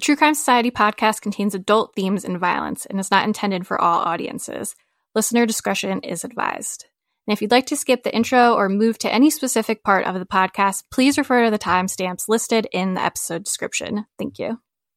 True Crime Society podcast contains adult themes and violence and is not intended for all audiences. Listener discretion is advised. And if you'd like to skip the intro or move to any specific part of the podcast, please refer to the timestamps listed in the episode description. Thank you.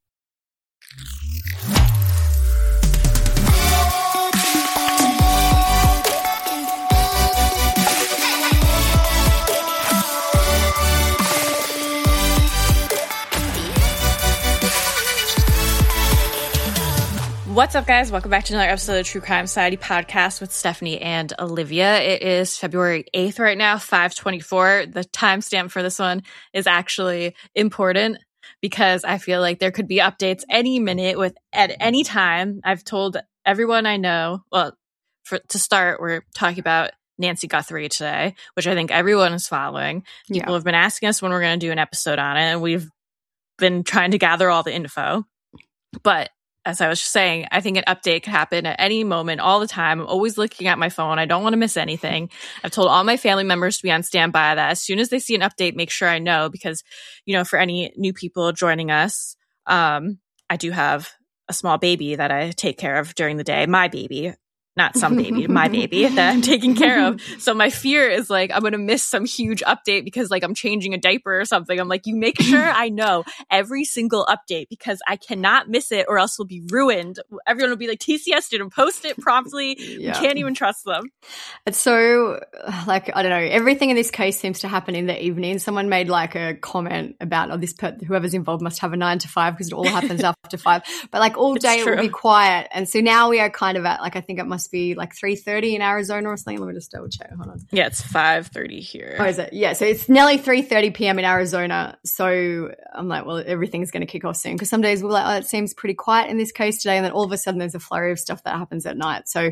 What's up, guys? Welcome back to another episode of True Crime Society podcast with Stephanie and Olivia. It is February 8th right now, 5:24. The timestamp for this one is actually important because I feel like there could be updates any minute at any time. I've told everyone I know, to start, we're talking about Nancy Guthrie today, which I think everyone is following. People have been asking us when we're going to do an episode on it, and we've been trying to gather all the info. But as I was just saying, I think an update could happen at any moment, all the time. I'm always looking at my phone. I don't want to miss anything. I've told all my family members to be on standby that as soon as they see an update, make sure I know because, for any new people joining us, I do have a small baby that I take care of during the day. My baby. Not some baby, my baby that I'm taking care of. So my fear is I'm going to miss some huge update because I'm changing a diaper or something. I'm you make sure I know every single update because I cannot miss it or else we'll be ruined. Everyone will be TCS didn't post it promptly. You can't even trust them. It's so I don't know. Everything in this case seems to happen in the evening. Someone made a comment about, whoever's involved must have a 9 to 5 because it all happens after 5. But all day it will be quiet. And so now we are kind of at I think it must be 3:30 in Arizona or something. Let me just double check. Hold on. Yeah, it's 5:30 here. Oh, is it? Yeah, so it's nearly 3:30 p.m. in Arizona. So I'm well, everything's going to kick off soon because some days we're it seems pretty quiet in this case today, and then all of a sudden there's a flurry of stuff that happens at night. So,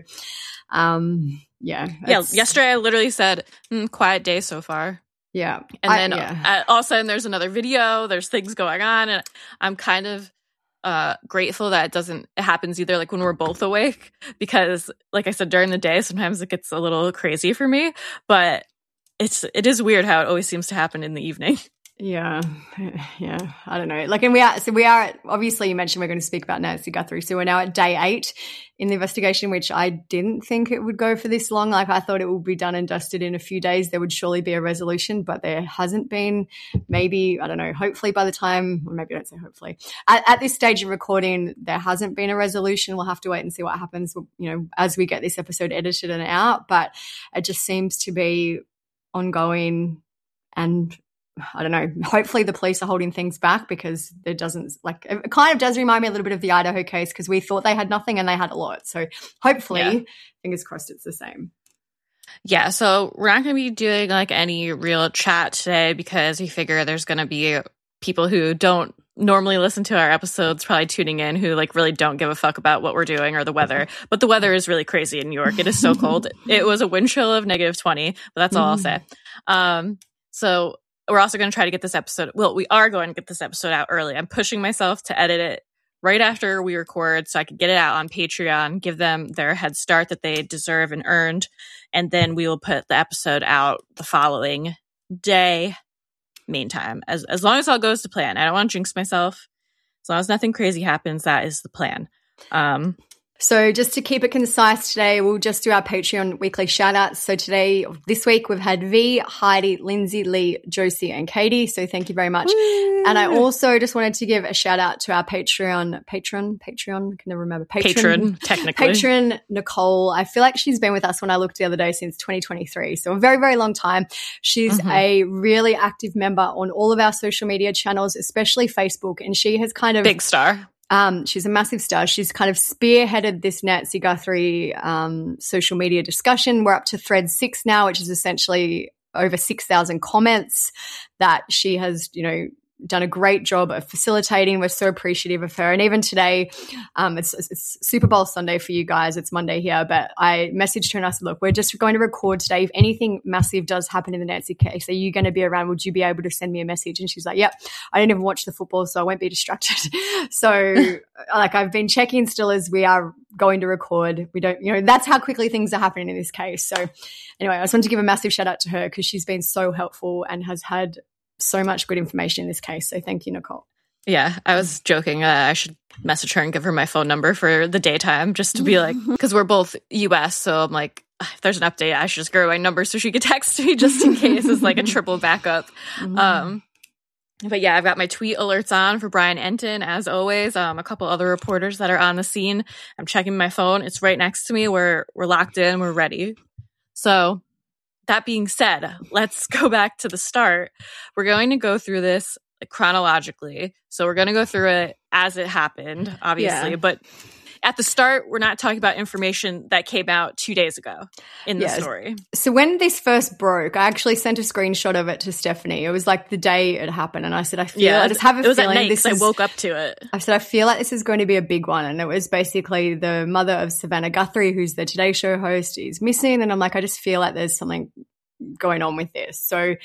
yesterday I literally said, quiet day so far. Yeah. And then all of a sudden there's another video, there's things going on, and I'm kind of grateful that it happens either when we're both awake because like I said, during the day sometimes it gets a little crazy for me, but it is weird how it always seems to happen in the evening. Yeah. I don't know. And we are obviously you mentioned we're going to speak about Nancy Guthrie. So we're now at day 8 in the investigation, which I didn't think it would go for this long. I thought it would be done and dusted in a few days. There would surely be a resolution, but there hasn't been. Maybe, I don't know, hopefully by the time, or maybe I don't say hopefully. At this stage of recording, there hasn't been a resolution. We'll have to wait and see what happens, as we get this episode edited and out. But it just seems to be ongoing, and I don't know, hopefully the police are holding things back because it kind of does remind me a little bit of the Idaho case because we thought they had nothing and they had a lot. So hopefully, fingers crossed, it's the same. Yeah, so we're not going to be doing any real chat today because we figure there's going to be people who don't normally listen to our episodes probably tuning in who really don't give a fuck about what we're doing or the weather. But the weather is really crazy in New York. It is so cold. It was a wind chill of -20, but that's all I'll say. So we're also going to try to get this episode. Well, we are going to get this episode out early. I'm pushing myself to edit it right after we record so I can get it out on Patreon, give them their head start that they deserve and earned. And then we will put the episode out the following day, meantime, as long as all goes to plan. I don't want to jinx myself. As long as nothing crazy happens, that is the plan. So just to keep it concise today, we'll just do our Patreon weekly shout-outs. So this week, we've had V, Heidi, Lindsay, Lee, Josie, and Katie. So thank you very much. Woo! And I also just wanted to give a shout-out to our patron, I can never remember. Patron, technically. Patron, Nicole. I feel like she's been with us when I looked the other day since 2023. So a very, very long time. She's a really active member on all of our social media channels, especially Facebook. And she has kind of... Big star. She's a massive star. She's kind of spearheaded this Nancy Guthrie social media discussion. We're up to thread 6 now, which is essentially over 6,000 comments that she has, done a great job of facilitating. We're so appreciative of her. And even today, it's Super Bowl Sunday for you guys. It's Monday here, but I messaged her and I said, look, we're just going to record today. If anything massive does happen in the Nancy case, are you going to be around? Would you be able to send me a message? And she's like, yep, I didn't even watch the football, so I won't be distracted. So I've been checking still as we are going to record. We don't, that's how quickly things are happening in this case. So anyway, I just wanted to give a massive shout out to her because she's been so helpful and has had so much good information in this case. So thank you, Nicole. Yeah, I was joking. I should message her and give her my phone number for the daytime just to be like, because we're both US. So I'm like, if there's an update, I should just give her my number so she could text me just in case. It's like a triple backup. But yeah, I've got my tweet alerts on for Brian Enton, as always. A couple other reporters that are on the scene. I'm checking my phone. It's right next to me. We're locked in. We're ready. So that being said, let's go back to the start. We're going to go through this chronologically. So we're going to go through it as it happened, obviously. Yeah. But at the start, we're not talking about information that came out 2 days ago in the story. So when this first broke, I actually sent a screenshot of it to Stephanie. It was like the day it happened. And I said, I just have a feeling this is... I woke up to it. I said, I feel like this is going to be a big one. And it was basically the mother of Savannah Guthrie, who's the Today Show host, is missing. And I'm like, I just feel like there's something going on with this. So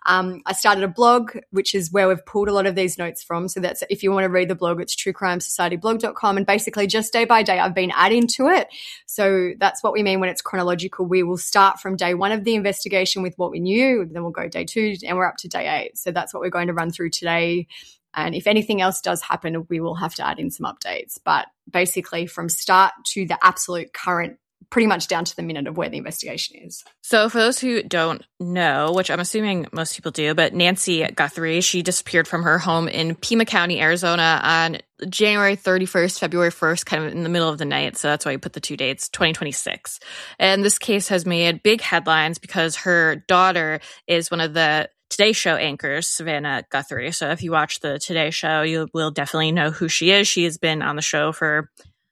I started a blog, which is where we've pulled a lot of these notes from. So that's, if you want to read the blog, it's truecrimesocietyblog.com. And basically just day by day, I've been adding to it. So that's what we mean when it's chronological. We will start from day one of the investigation with what we knew, then we'll go day 2 and we're up to day 8. So that's what we're going to run through today. And if anything else does happen, we will have to add in some updates. But basically from start to the absolute current, pretty much down to the minute of where the investigation is. So for those who don't know, which I'm assuming most people do, but Nancy Guthrie, she disappeared from her home in Pima County, Arizona on January 31st, February 1st, kind of in the middle of the night. So that's why you put the 2 dates, 2026. And this case has made big headlines because her daughter is one of the Today Show anchors, Savannah Guthrie. So if you watch the Today Show, you will definitely know who she is. She has been on the show for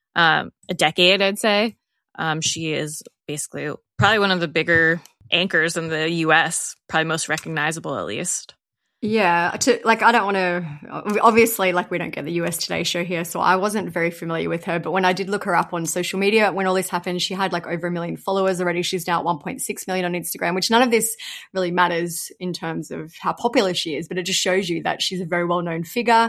a decade, I'd say. She is basically probably one of the bigger anchors in the U.S., probably most recognizable at least. Yeah, I don't want to, obviously, we don't get the US Today Show here, so I wasn't very familiar with her. But when I did look her up on social media, when all this happened, she had over 1 million followers already. She's now at 1.6 million on Instagram, which none of this really matters in terms of how popular she is, but it just shows you that she's a very well-known figure.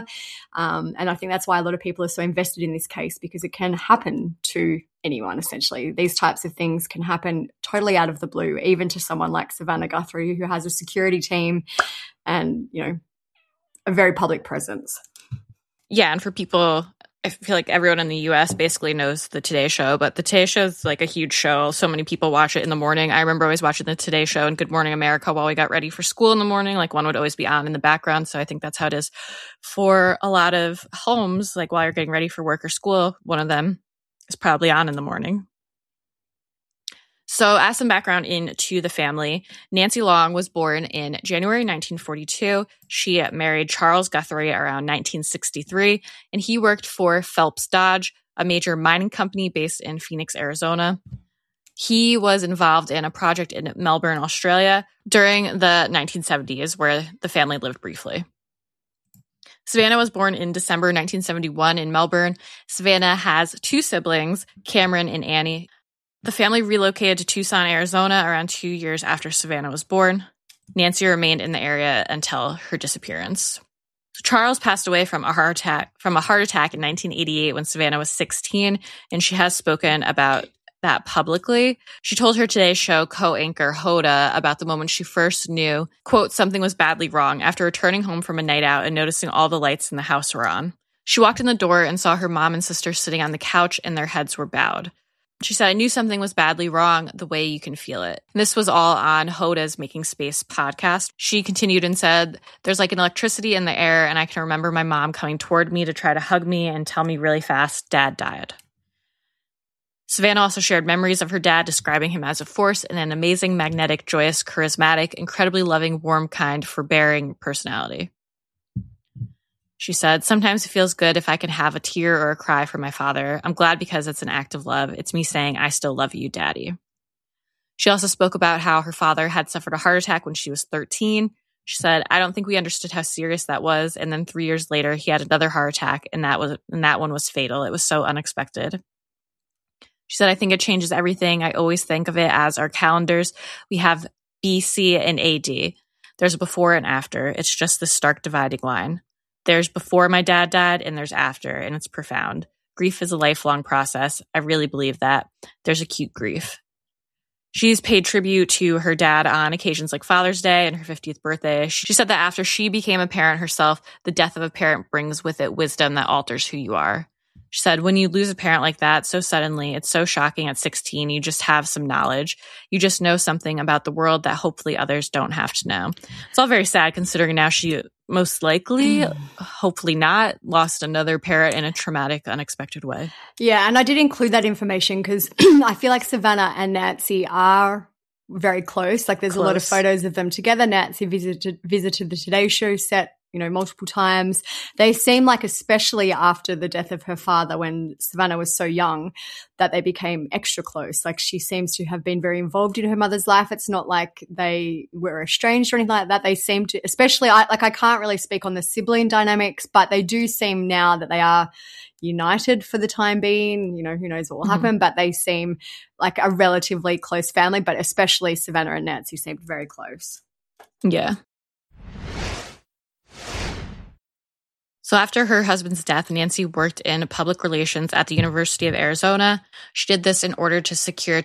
And I think that's why a lot of people are so invested in this case, because it can happen to anyone, essentially. These types of things can happen totally out of the blue, even to someone like Savannah Guthrie, who has a security team and, a very public presence. Yeah, and for people, I feel like everyone in the U.S. basically knows the Today Show, but the Today Show is a huge show. So many people watch it in the morning. I remember always watching the Today Show and Good Morning America while we got ready for school in the morning. One would always be on in the background. So I think that's how it is for a lot of homes. While you're getting ready for work or school, one of them is probably on in the morning. So as some background into the family, Nancy Long was born in January 1942. She married Charles Guthrie around 1963, and he worked for Phelps Dodge, a major mining company based in Phoenix, Arizona. He was involved in a project in Melbourne, Australia during the 1970s, where the family lived briefly. Savannah was born in December 1971 in Melbourne. Savannah has 2 siblings, Cameron and Annie. The family relocated to Tucson, Arizona around 2 years after Savannah was born. Nancy remained in the area until her disappearance. Charles passed away from a heart attack in 1988 when Savannah was 16, and she has spoken about that publicly. She told her Today Show co-anchor Hoda about the moment she first knew, quote, something was badly wrong after returning home from a night out and noticing all the lights in the house were on. She walked in the door and saw her mom and sister sitting on the couch and their heads were bowed. She said, I knew something was badly wrong the way you can feel it. And this was all on Hoda's Making Space podcast. She continued and said, there's an electricity in the air, and I can remember my mom coming toward me to try to hug me and tell me really fast, Dad died. Savannah also shared memories of her dad, describing him as a force and an amazing, magnetic, joyous, charismatic, incredibly loving, warm, kind, forbearing personality. She said, sometimes it feels good if I can have a tear or a cry for my father. I'm glad because it's an act of love. It's me saying, I still love you, Daddy. She also spoke about how her father had suffered a heart attack when she was 13. She said, I don't think we understood how serious that was. And then 3 years later, he had another heart attack, and that one was fatal. It was so unexpected. She said, I think it changes everything. I always think of it as our calendars. We have BC and AD. There's a before and after. It's just the stark dividing line. There's before my dad died and there's after, and it's profound. Grief is a lifelong process. I really believe that. There's acute grief. She's paid tribute to her dad on occasions like Father's Day and her 50th birthday. She said that after she became a parent herself, the death of a parent brings with it wisdom that alters who you are. She said, when you lose a parent like that so suddenly, it's so shocking at 16, you just have some knowledge. You just know something about the world that hopefully others don't have to know. It's all very sad considering now she most likely, hopefully not, lost another parent in a traumatic, unexpected way. Yeah, and I did include that information because I feel like Savannah and Nancy are very close. Like there's a lot of photos of them together. Nancy visited the Today Show set, multiple times. They seem like, especially after the death of her father when Savannah was so young, that they became extra close. Like she seems to have been very involved in her mother's life. It's not like they were estranged or anything like that. They seem to, especially, I can't really speak on the sibling dynamics, but they do seem now that they are united for the time being. Who knows what will happen, but they seem like a relatively close family, but especially Savannah and Nancy seemed very close. Yeah. So after her husband's death, Nancy worked in public relations at the University of Arizona. She did this in order to secure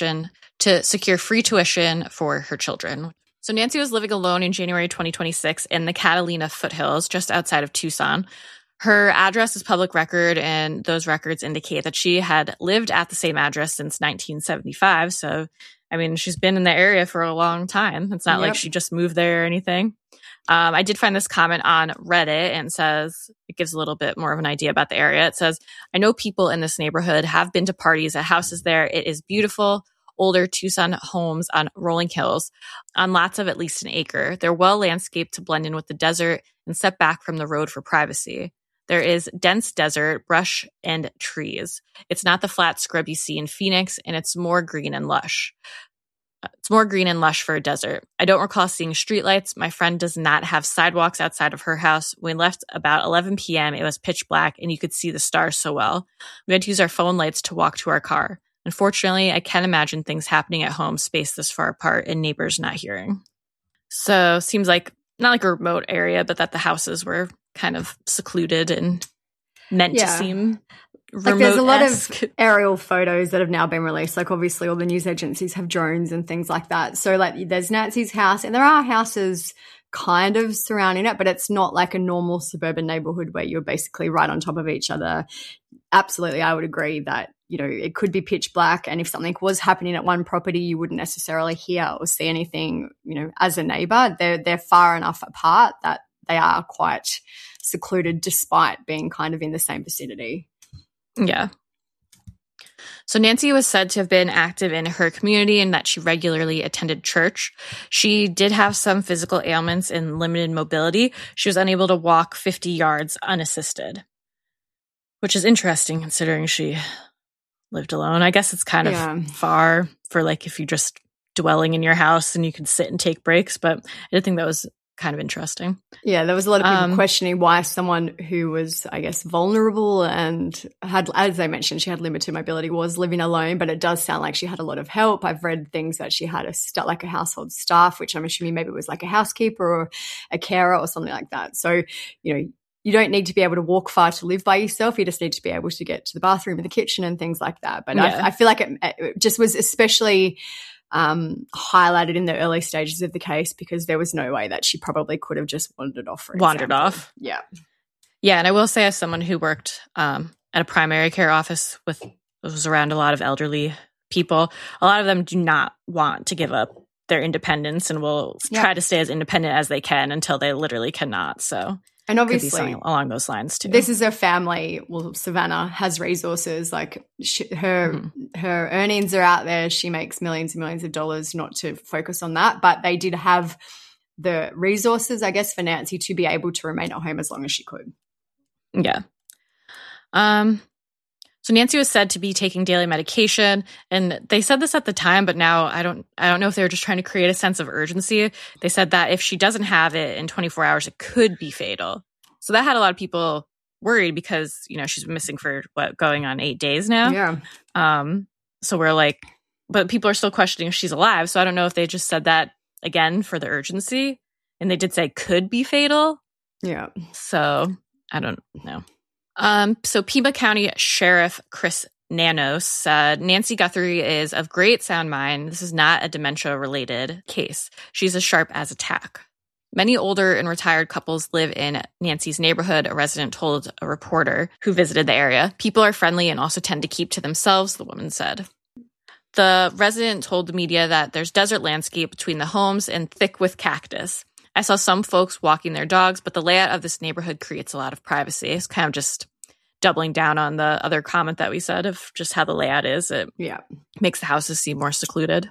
free tuition for her children. So Nancy was living alone in January 2026 in the Catalina foothills, just outside of Tucson. Her address is public record, and those records indicate that she had lived at the same address since 1975. So, she's been in the area for a long time. It's not like she just moved there or anything. I did find this comment on Reddit, and it gives a little bit more of an idea about the area. It says, I know people in this neighborhood have been to parties at houses there. It is beautiful, older Tucson homes on rolling hills on lots of at least an acre. They're well landscaped to blend in with the desert and set back from the road for privacy. There is dense desert, brush, and trees. It's not the flat scrub you see in Phoenix, and it's more green and lush. It's more green and lush for a desert. I don't recall seeing streetlights. My friend does not have sidewalks outside of her house. When we left about 11 p.m., it was pitch black, and you could see the stars so well. We had to use our phone lights to walk to our car. Unfortunately, I can't imagine things happening at home spaced this far apart and neighbors not hearing. So seems like not like a remote area, but that the houses were kind of secluded and meant to seem remote-esque. Like there's a lot of aerial photos that have now been released. Like obviously all the news agencies have drones and things like that. So like there's Nancy's house, and there are houses kind of surrounding it, but it's not like a normal suburban neighborhood where you're basically right on top of each other. Absolutely, I would agree that, it could be pitch black, and if something was happening at one property, you wouldn't necessarily hear or see anything, as a neighbor. They're far enough apart that they are quite secluded despite being kind of in the same vicinity. Yeah. So Nancy was said to have been active in her community and that she regularly attended church. She did have some physical ailments and limited mobility. She was unable to walk 50 yards unassisted, which is interesting considering she lived alone. I guess it's kind of far for like if you're just dwelling in your house and you can sit and take breaks, but I did think that was kind of interesting. Yeah, there was a lot of people questioning why someone who was, I guess, vulnerable and had, as I mentioned, she had limited mobility, was living alone, but it does sound like she had a lot of help. I've read things that she had a household staff, which I'm assuming maybe it was like a housekeeper or a carer or something like that. So, you don't need to be able to walk far to live by yourself. You just need to be able to get to the bathroom and the kitchen and things like that. But I feel like it just was especially highlighted in the early stages of the case because there was no way that she probably could have just wandered off. Yeah. Yeah, and I will say as someone who worked at a primary care office was around a lot of elderly people, a lot of them do not want to give up their independence and will try to stay as independent as they can until they literally cannot. So and obviously, could be something along those lines too. This is a family. Well, Savannah has resources. Like her earnings are out there. She makes millions and millions of dollars. Not to focus on that, but they did have the resources, I guess, for Nancy to be able to remain at home as long as she could. Yeah. So Nancy was said to be taking daily medication, and they said this at the time, but now I don't know if they were just trying to create a sense of urgency. They said that if she doesn't have it in 24 hours, it could be fatal. So that had a lot of people worried because, she's been missing for going on 8 days now. Yeah. So we're like, but people are still questioning if she's alive. So I don't know if they just said that again for the urgency, and they did say could be fatal. Yeah. So I don't know. So Pima County Sheriff Chris Nanos said, Nancy Guthrie is of great sound mind. This is not a dementia-related case. She's as sharp as a tack. Many older and retired couples live in Nancy's neighborhood, a resident told a reporter who visited the area. People are friendly and also tend to keep to themselves, the woman said. The resident told the media that there's desert landscape between the homes and thick with cactus. I saw some folks walking their dogs, but the layout of this neighborhood creates a lot of privacy. It's kind of just doubling down on the other comment that we said of just how the layout is. It makes the houses seem more secluded.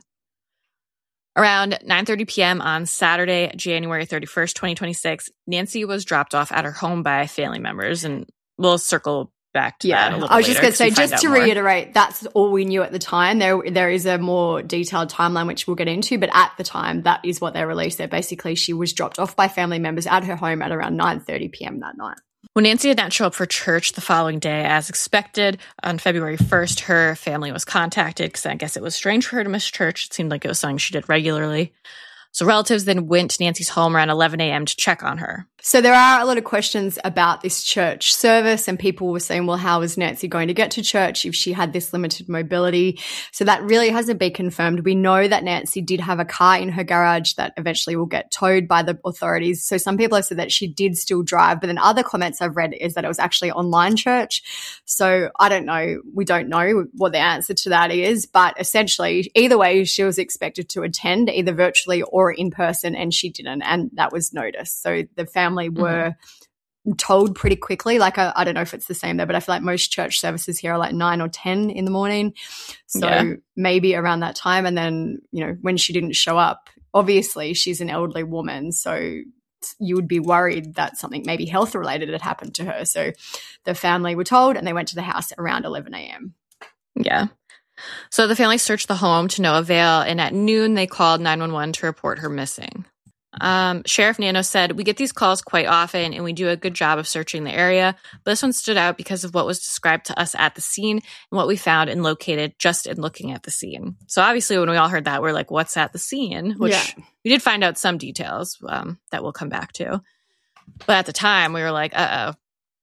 Around 9:30 p.m. on Saturday, January 31st, 2026, Nancy was dropped off at her home by family members, and we'll circle back to that a little I was later, just going to say, just to more. reiterate, that's all we knew at the time. There is a more detailed timeline, which we'll get into, but at the time, that is what they released. That basically she was dropped off by family members at her home at around 9:30 p.m. that night. When Nancy did not show up for church the following day, as expected, on February 1st, her family was contacted because I guess it was strange for her to miss church. It seemed like it was something she did regularly. So relatives then went to Nancy's home around 11 a.m. to check on her. So there are a lot of questions about this church service, and people were saying, well, how was Nancy going to get to church if she had this limited mobility? So that really hasn't been confirmed. We know that Nancy did have a car in her garage that eventually will get towed by the authorities. So some people have said that she did still drive, but then other comments I've read is that it was actually online church. So I don't know. We don't know what the answer to that is, but essentially either way, she was expected to attend either virtually or in person, and she didn't, and that was noticed. So the family were told pretty quickly. Like, I don't know if it's the same there, but I feel like most church services here are like 9 or 10 in the morning. So maybe around that time. And then, you know, when she didn't show up, obviously she's an elderly woman. So you would be worried that something maybe health related had happened to her. So the family were told, and they went to the house around 11 a.m. Yeah. So the family searched the home to no avail, and at noon they called 911 to report her missing. Sheriff Nanos said, we get these calls quite often and we do a good job of searching the area, but this one stood out because of what was described to us at the scene and what we found and located just in looking at the scene. So obviously when we all heard that, we're like, what's at the scene? Which we did find out some details that we'll come back to. But at the time we were like, uh-oh.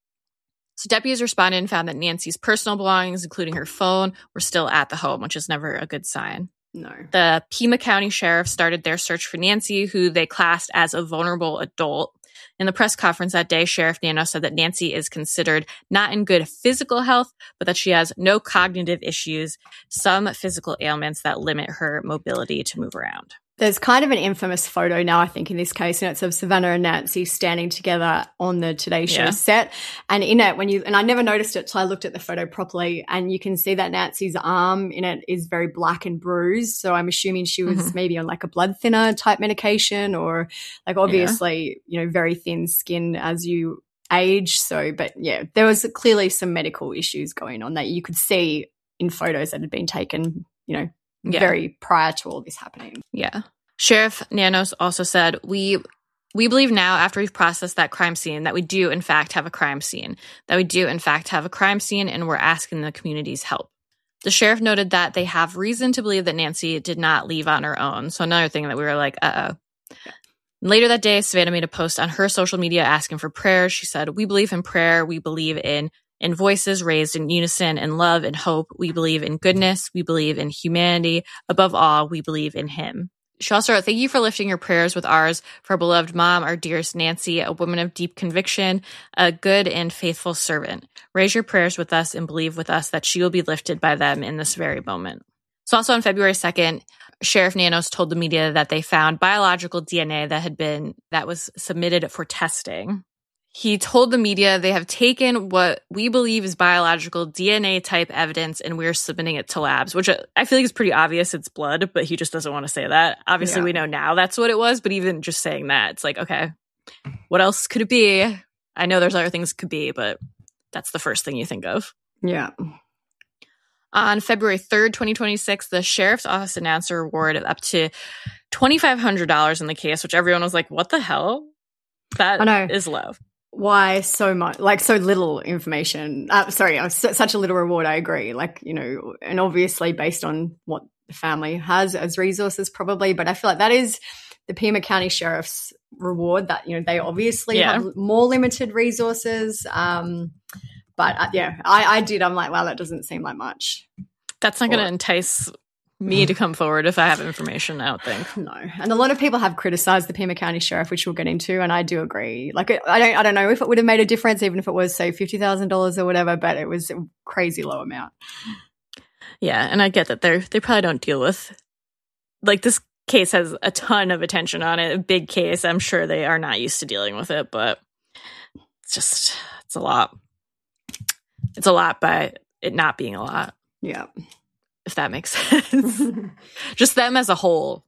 So deputies responded and found that Nancy's personal belongings, including her phone, were still at the home, which is never a good sign. No. The Pima County Sheriff started their search for Nancy, who they classed as a vulnerable adult. In the press conference that day, Sheriff Nanos said that Nancy is considered not in good physical health, but that she has no cognitive issues, some physical ailments that limit her mobility to move around. There's kind of an infamous photo now, I think, in this case, and it's of Savannah and Nancy standing together on the Today Show set. And in it, and I never noticed it till I looked at the photo properly, and you can see that Nancy's arm in it is very black and bruised. So I'm assuming she was maybe on like a blood thinner type medication, or like obviously, you know, very thin skin as you age. So, but yeah, there was clearly some medical issues going on that you could see in photos that had been taken, you know, very prior to all this happening. Yeah. Sheriff Nanos also said, we believe now, after we've processed that crime scene, that we do in fact have a crime scene, and we're asking the community's help. The sheriff noted that they have reason to believe that Nancy did not leave on her own. So another thing that we were like, uh-oh. Yeah. Later that day, Savannah made a post on her social media asking for prayers. She said, we believe in prayer. We believe in voices raised in unison and love and hope. We believe in goodness. We believe in humanity. Above all, we believe in him. She also wrote, thank you for lifting your prayers with ours for our beloved mom, our dearest Nancy, a woman of deep conviction, a good and faithful servant. Raise your prayers with us and believe with us that she will be lifted by them in this very moment. So also on February 2nd, Sheriff Nanos told the media that they found biological DNA that was submitted for testing. He told the media they have taken what we believe is biological DNA type evidence and we're submitting it to labs, which I feel like is pretty obvious. It's blood, but he just doesn't want to say that. Obviously, we know now that's what it was, but even just saying that, it's like, okay, what else could it be? I know there's other things it could be, but that's the first thing you think of. Yeah. On February 3rd, 2026, the sheriff's office announced a reward of up to $2,500 in the case, which everyone was like, what the hell? That is low. Why so much, like so little information? Such a little reward, I agree. Like, you know, and obviously based on what the family has as resources probably, but I feel like that is the Pima County Sheriff's reward, that, you know, they obviously have more limited resources. But But I did. I'm like, wow, that doesn't seem like much. That's not going to entice me to come forward if I have information, I don't think. No. And a lot of people have criticized the Pima County Sheriff, which we'll get into, and I do agree. Like, I don't know if it would have made a difference, even if it was, say, $50,000 or whatever, but it was a crazy low amount. Yeah, and I get that they probably don't deal with, like, this case has a ton of attention on it, a big case. I'm sure they are not used to dealing with it, but it's a lot. It's a lot by it not being a lot. Yeah. If that makes sense. Just them as a whole.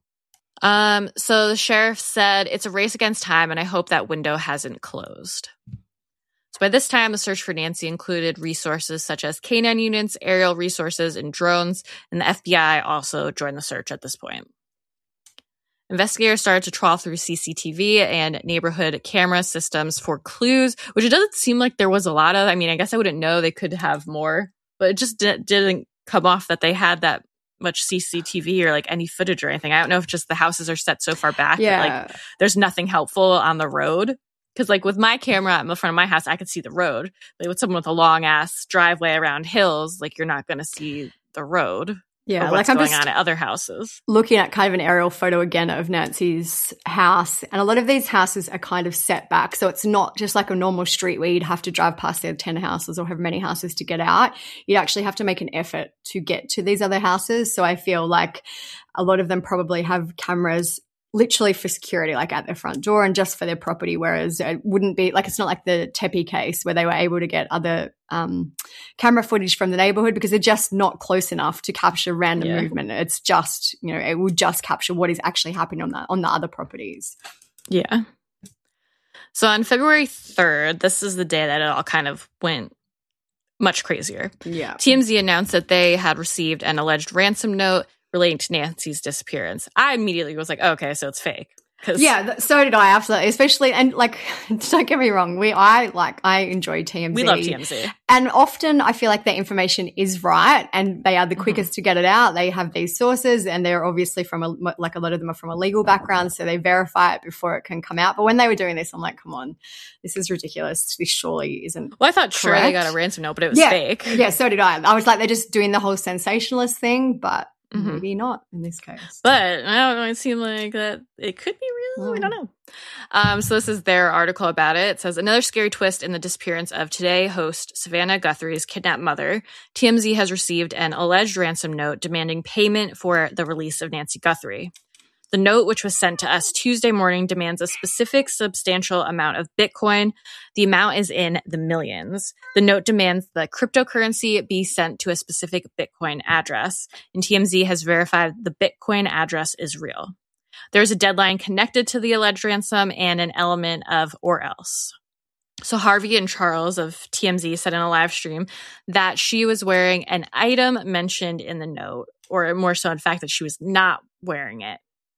So the sheriff said, it's a race against time, and I hope that window hasn't closed. So by this time, the search for Nancy included resources such as canine units, aerial resources, and drones, and the FBI also joined the search at this point. Investigators started to trawl through CCTV and neighborhood camera systems for clues, which it doesn't seem like there was a lot of. I mean, I guess I wouldn't know. They could have more, but it just didn't come off that they had that much CCTV or like any footage or anything. I don't know if just the houses are set so far back that like there's nothing helpful on the road. Because like with my camera in the front of my house, I could see the road. But with someone with a long ass driveway around hills, like you're not going to see the road. Yeah, what's like I'm going just on at other houses. Looking at kind of an aerial photo again of Nancy's house, and a lot of these houses are kind of set back, so it's not just like a normal street where you'd have to drive past their 10 houses or have many houses to get out. You actually have to make an effort to get to these other houses. So I feel like a lot of them probably have cameras literally for security, like at their front door and just for their property, whereas it wouldn't be like, it's not like the Tepe case where they were able to get other camera footage from the neighborhood because they're just not close enough to capture random movement. It's just, it will just capture what is actually happening on the other properties. Yeah. So on February 3rd, this is the day that it all kind of went much crazier. Yeah. TMZ announced that they had received an alleged ransom note relating to Nancy's disappearance. I immediately was like, okay, so it's fake. Yeah, so did I, absolutely. Especially, and like, don't get me wrong, I enjoy TMZ. We love TMZ. And often I feel like their information is right and they are the quickest to get it out. They have these sources and they're obviously from a lot of them are from a legal background, so they verify it before it can come out. But when they were doing this, I'm like, come on, this is ridiculous. This surely isn't. Well, I thought correct. Sure they got a ransom note, but it was fake. Yeah, so did I. I was like, they're just doing the whole sensationalist thing, but maybe not in this case. But I don't know, it seemed like that it could be real. We don't know. So this is their article about it. It says, another scary twist in the disappearance of Today host Savannah Guthrie's kidnapped mother. TMZ has received an alleged ransom note demanding payment for the release of Nancy Guthrie. The note, which was sent to us Tuesday morning, demands a specific substantial amount of Bitcoin. The amount is in the millions. The note demands the cryptocurrency be sent to a specific Bitcoin address, and TMZ has verified the Bitcoin address is real. There's a deadline connected to the alleged ransom and an element of or else. So Harvey and Charles of TMZ said in a live stream that she was wearing an item mentioned in the note, or more so in fact that she was not wearing it.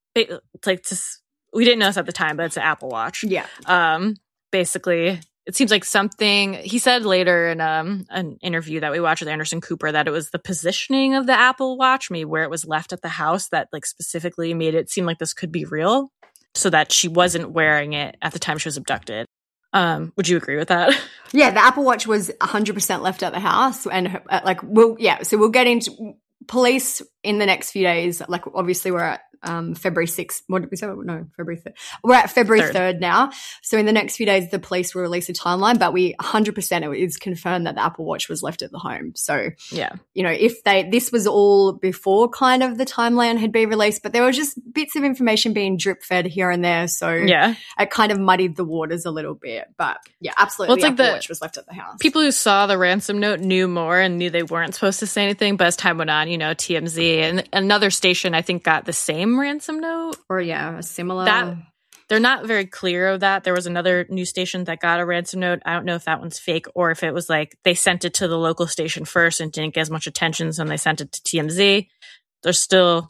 We didn't know this at the time, but it's an Apple Watch. Yeah. Basically, it seems like something he said later in an interview that we watched with Anderson Cooper that it was the positioning of the Apple Watch, maybe where it was left at the house, that like specifically made it seem like this could be real, so that she wasn't wearing it at the time she was abducted. Would you agree with that? Yeah, the Apple Watch was 100% left at the house, and we'll get into police in the next few days. Like obviously we're at February 6th. What did we say? No, February 3rd. We're at February 3rd now. So in the next few days, the police will release a timeline, but 100% it is confirmed that the Apple Watch was left at the home. So, yeah, if this was all before kind of the timeline had been released, but there were just bits of information being drip fed here and there. So it kind of muddied the waters a little bit, but yeah, absolutely. Well, it's the like Apple Watch was left at the house. People who saw the ransom note knew more and knew they weren't supposed to say anything. But as time went on, TMZ and another station, I think, got the same ransom note, or a similar. That they're not very clear of that. There was another news station that got a ransom note. I don't know if that one's fake or if it was like they sent it to the local station first and didn't get as much attention, so they sent it to TMZ. It's still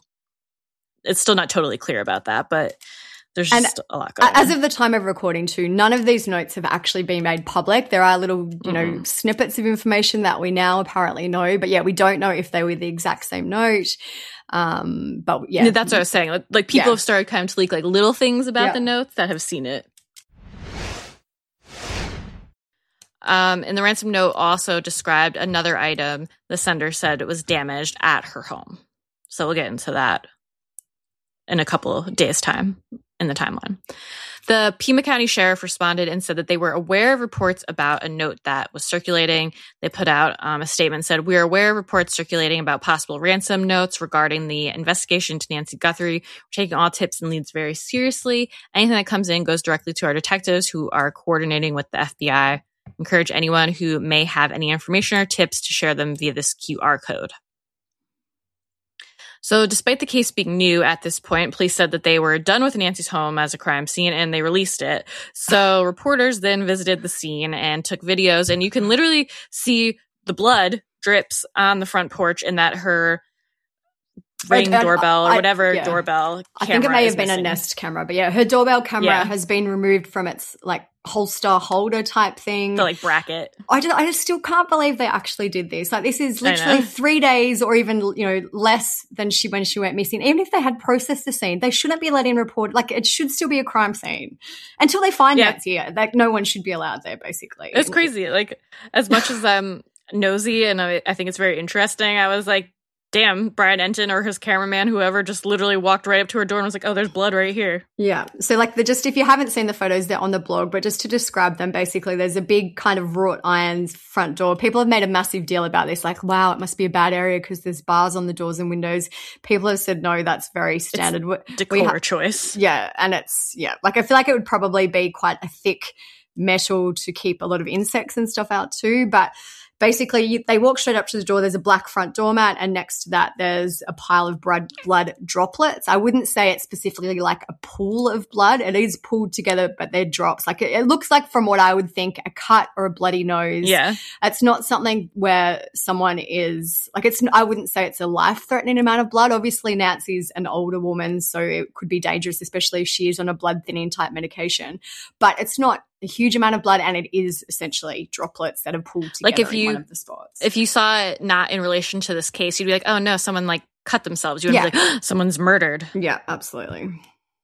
not totally clear about that, but there's just a lot going on. As of the time of recording too, none of these notes have actually been made public. There are little, snippets of information that we now apparently know, but we don't know if they were the exact same note. But that's what I was saying. Like people have started kind of to leak like little things about the notes that have seen it. And the ransom note also described another item the sender said it was damaged at her home. So we'll get into that in a couple of days' time in the timeline. The Pima County Sheriff responded and said that they were aware of reports about a note that was circulating. They put out a statement said, "We are aware of reports circulating about possible ransom notes regarding the investigation to Nancy Guthrie. We're taking all tips and leads very seriously. Anything that comes in goes directly to our detectives who are coordinating with the FBI. Encourage anyone who may have any information or tips to share them via this QR code." So despite the case being new at this point, police said that they were done with Nancy's home as a crime scene and they released it. So reporters then visited the scene and took videos, and you can literally see the blood drips on the front porch and that her Ring doorbell or whatever doorbell camera. I think it may have been missing. a Nest camera, but yeah, her doorbell camera has been removed from its like holster holder type thing. The like bracket. I just still can't believe they actually did this. Like this is literally 3 days or even, less than when she went missing. Even if they had processed the scene, they shouldn't be let in report. Like it should still be a crime scene until they find Nancy. Like no one should be allowed there basically. It's crazy. Like as much as I'm nosy and I think it's very interesting, I was like, damn, Brian Enton or his cameraman, whoever, just literally walked right up to her door and was like, oh, there's blood right here. Yeah. So like if you haven't seen the photos, they're on the blog, but just to describe them, basically there's a big kind of wrought iron front door. People have made a massive deal about this. Like, wow, it must be a bad area because there's bars on the doors and windows. People have said, no, that's very standard. It's decor choice. Yeah. And like I feel like it would probably be quite a thick metal to keep a lot of insects and stuff out too. But basically, they walk straight up to the door. There's a black front doormat, and next to that, there's a pile of blood droplets. I wouldn't say it's specifically like a pool of blood. It is pooled together, but they're drops. Like it looks like, from what I would think, a cut or a bloody nose. Yeah, it's not something where someone is like it's. I wouldn't say it's a life-threatening amount of blood. Obviously, Nancy's an older woman, so it could be dangerous, especially if she is on a blood-thinning type medication. But it's not a huge amount of blood, and it is essentially droplets that are pulled together in one of the spots. If you saw it not in relation to this case, you'd be like, oh no, someone like cut themselves. You would be like, oh, someone's murdered. Yeah, absolutely.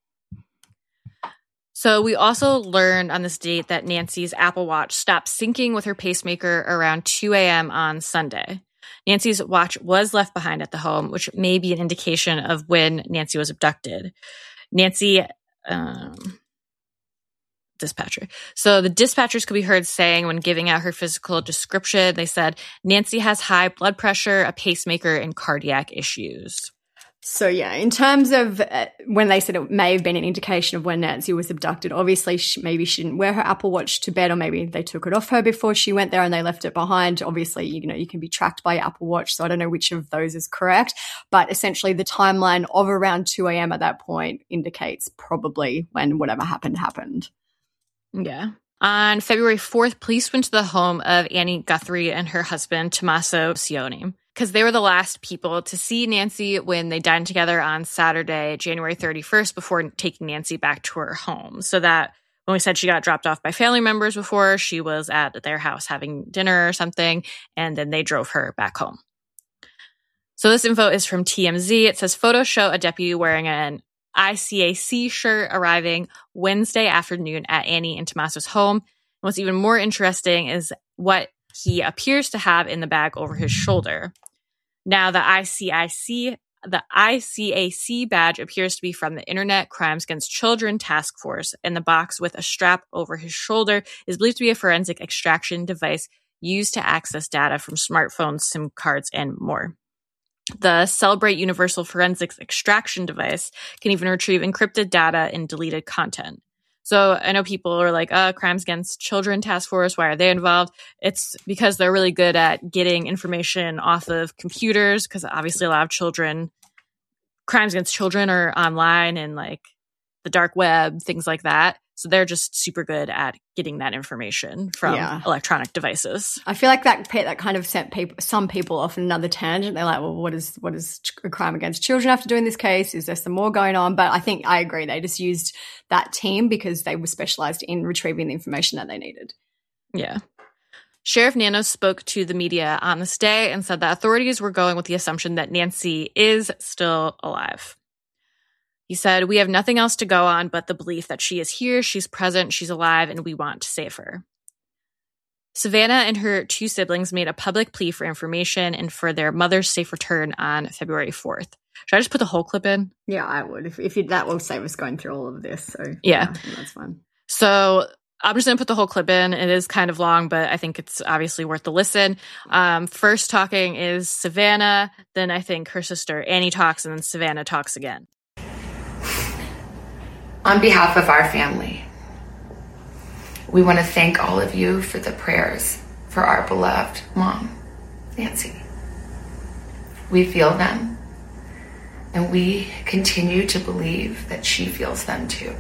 So we also learned on this date that Nancy's Apple Watch stopped syncing with her pacemaker around 2 a.m. on Sunday. Nancy's watch was left behind at the home, which may be an indication of when Nancy was abducted. Dispatcher. So the dispatchers could be heard saying when giving out her physical description, they said, Nancy has high blood pressure, a pacemaker, and cardiac issues. So yeah, in terms of when they said it may have been an indication of when Nancy was abducted, obviously maybe she didn't wear her Apple Watch to bed, or maybe they took it off her before she went there and they left it behind. Obviously, you can be tracked by your Apple Watch, so I don't know which of those is correct. But essentially the timeline of around 2 a.m. at that point indicates probably when whatever happened. Yeah. On February 4th, police went to the home of Annie Guthrie and her husband, Tommaso Cioni, because they were the last people to see Nancy when they dined together on Saturday, January 31st, before taking Nancy back to her home. So that when we said she got dropped off by family members before, she was at their house having dinner or something, and then they drove her back home. So this info is from TMZ. It says photos show a deputy wearing an ICAC shirt arriving Wednesday afternoon at Annie and Tommaso's home. And what's even more interesting is what he appears to have in the bag over his shoulder. Now, the ICAC badge appears to be from the Internet Crimes Against Children Task Force, and the box with a strap over his shoulder is believed to be a forensic extraction device used to access data from smartphones, SIM cards, and more. The Celebrate Universal Forensics Extraction device can even retrieve encrypted data and deleted content. So I know people are like, Crimes Against Children Task Force, why are they involved? It's because they're really good at getting information off of computers, because obviously a lot of crimes against children are online and like the dark web, things like that. So they're just super good at getting that information from electronic devices. I feel like that kind of sent some people off in another tangent. They're like, well, what does a crime against children have to do in this case? Is there some more going on? But I think I agree. They just used that team because they were specialized in retrieving the information that they needed. Yeah. Sheriff Nanos spoke to the media on this day and said that authorities were going with the assumption that Nancy is still alive. He said, we have nothing else to go on but the belief that she is here, she's present, she's alive, and we want to save her. Savannah and her 2 siblings made a public plea for information and for their mother's safe return on February 4th. Should I just put the whole clip in? Yeah, I would. If that will save us going through all of this. So yeah that's fine. So I'm just going to put the whole clip in. It is kind of long, but I think it's obviously worth the listen. First talking is Savannah. Then I think her sister Annie talks, and then Savannah talks again. On behalf of our family, we want to thank all of you for the prayers for our beloved mom, Nancy. We feel them, and we continue to believe that she feels them too.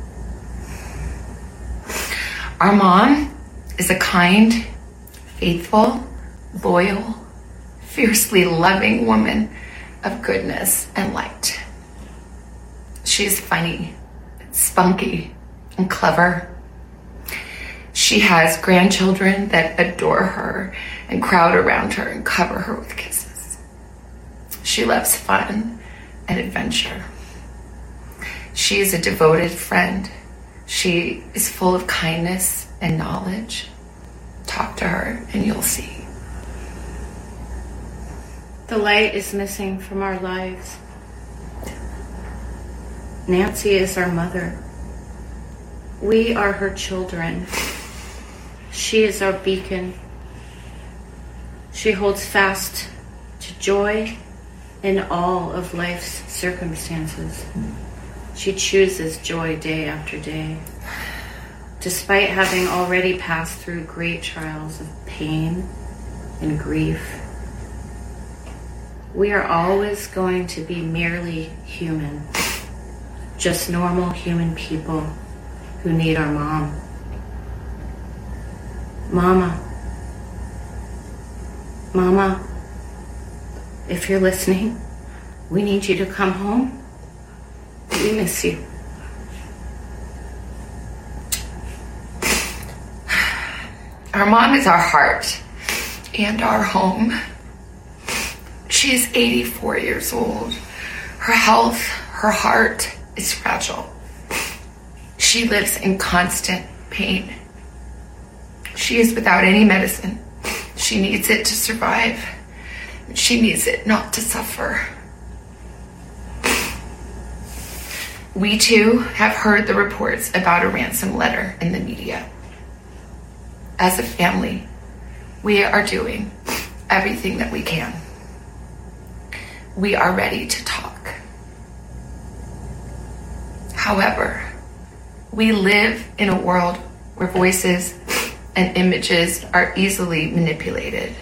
Our mom is a kind, faithful, loyal, fiercely loving woman of goodness and light. She's funny, spunky, and clever. She has grandchildren that adore her and crowd around her and cover her with kisses. She loves fun and adventure. She is a devoted friend. She is full of kindness and knowledge. Talk to her and you'll see. The light is missing from our lives. Nancy is our mother. We are her children. She is our beacon. She holds fast to joy in all of life's circumstances. She chooses joy day after day. Despite having already passed through great trials of pain and grief, we are always going to be merely human. Just normal human people who need our mom. Mama, if you're listening, we need you to come home. We miss you. Our mom is our heart and our home. She is 84 years old. Her health, her heart is fragile. She lives in constant pain. She is without any medicine. She needs it to survive. She needs it not to suffer. We too have heard the reports about a ransom letter in the media. As a family, we are doing everything that we can. We are ready to talk. However, we live in a world where voices and images are easily manipulated.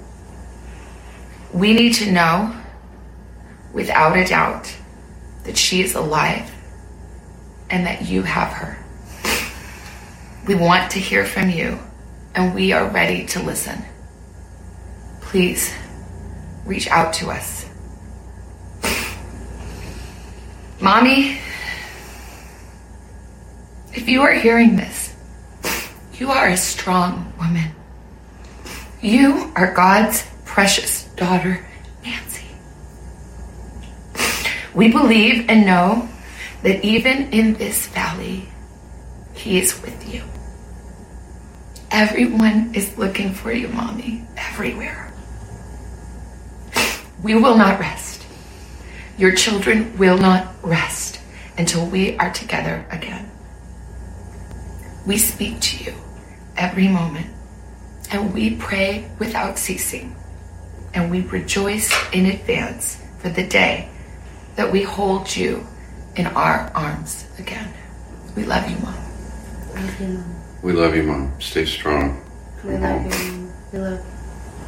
We need to know, without a doubt, that she is alive and that you have her. We want to hear from you, and we are ready to listen. Please reach out to us. Mommy, if you are hearing this, you are a strong woman. You are God's precious daughter, Nancy. We believe and know that even in this valley, He is with you. Everyone is looking for you, Mommy, everywhere. We will not rest. Your children will not rest until we are together again. We speak to you every moment, and we pray without ceasing, and we rejoice in advance for the day that we hold you in our arms again. We love you, Mom. Love you, Mom. We love you, Mom. Stay strong. We love you, Mom. We love you.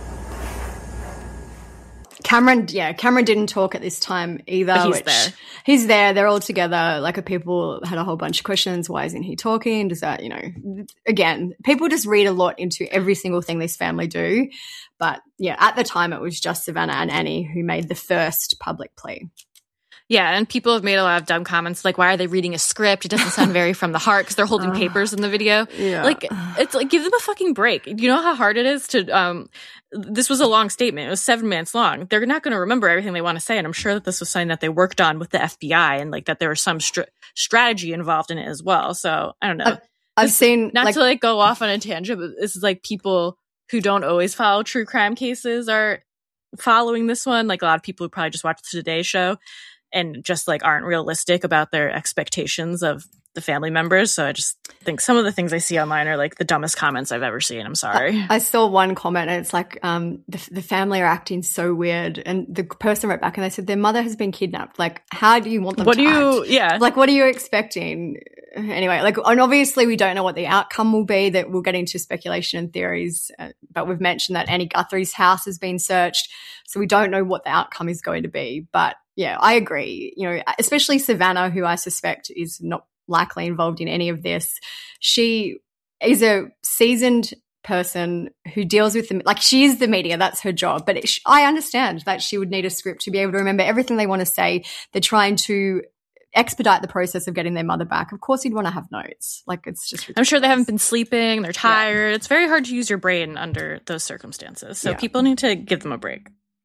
Cameron didn't talk at this time either. But he's there. He's there. They're all together. Like, people had a whole bunch of questions. Why isn't he talking? Does that, again, people just read a lot into every single thing this family do. But yeah, at the time it was just Savannah and Annie who made the first public plea. Yeah, and people have made a lot of dumb comments like, why are they reading a script? It doesn't sound very from the heart because they're holding papers in the video. Yeah. Like, it's like, give them a fucking break. You know how hard it is to, this was a long statement. It was 7 minutes long. They're not going to remember everything they want to say. And I'm sure that this was something that they worked on with the FBI and like that there was some strategy involved in it as well. So I don't know. I've seen not to go off on a tangent, but this is people who don't always follow true crime cases are following this one. Like a lot of people who probably just watch the Today Show and just aren't realistic about their expectations of the family members. So I just think some of the things I see online are the dumbest comments I've ever seen. I'm sorry. I saw one comment and it's the family are acting so weird, and the person wrote back and they said their mother has been kidnapped. How do you want them to act? What are you expecting? Anyway, and obviously we don't know what the outcome will be. That we'll get into speculation and theories, but we've mentioned that Annie Guthrie's house has been searched, so we don't know what the outcome is going to be. But yeah, I agree. Especially Savannah, who I suspect is not likely involved in any of this. She is a seasoned person who deals with them. She is the media. That's her job. But I understand that she would need a script to be able to remember everything they want to say. They're trying to expedite the process of getting their mother back. Of course you'd want to have notes. It's just ridiculous. I'm sure they haven't been sleeping. They're tired. Yeah. It's very hard to use your brain under those circumstances. So people need to give them a break.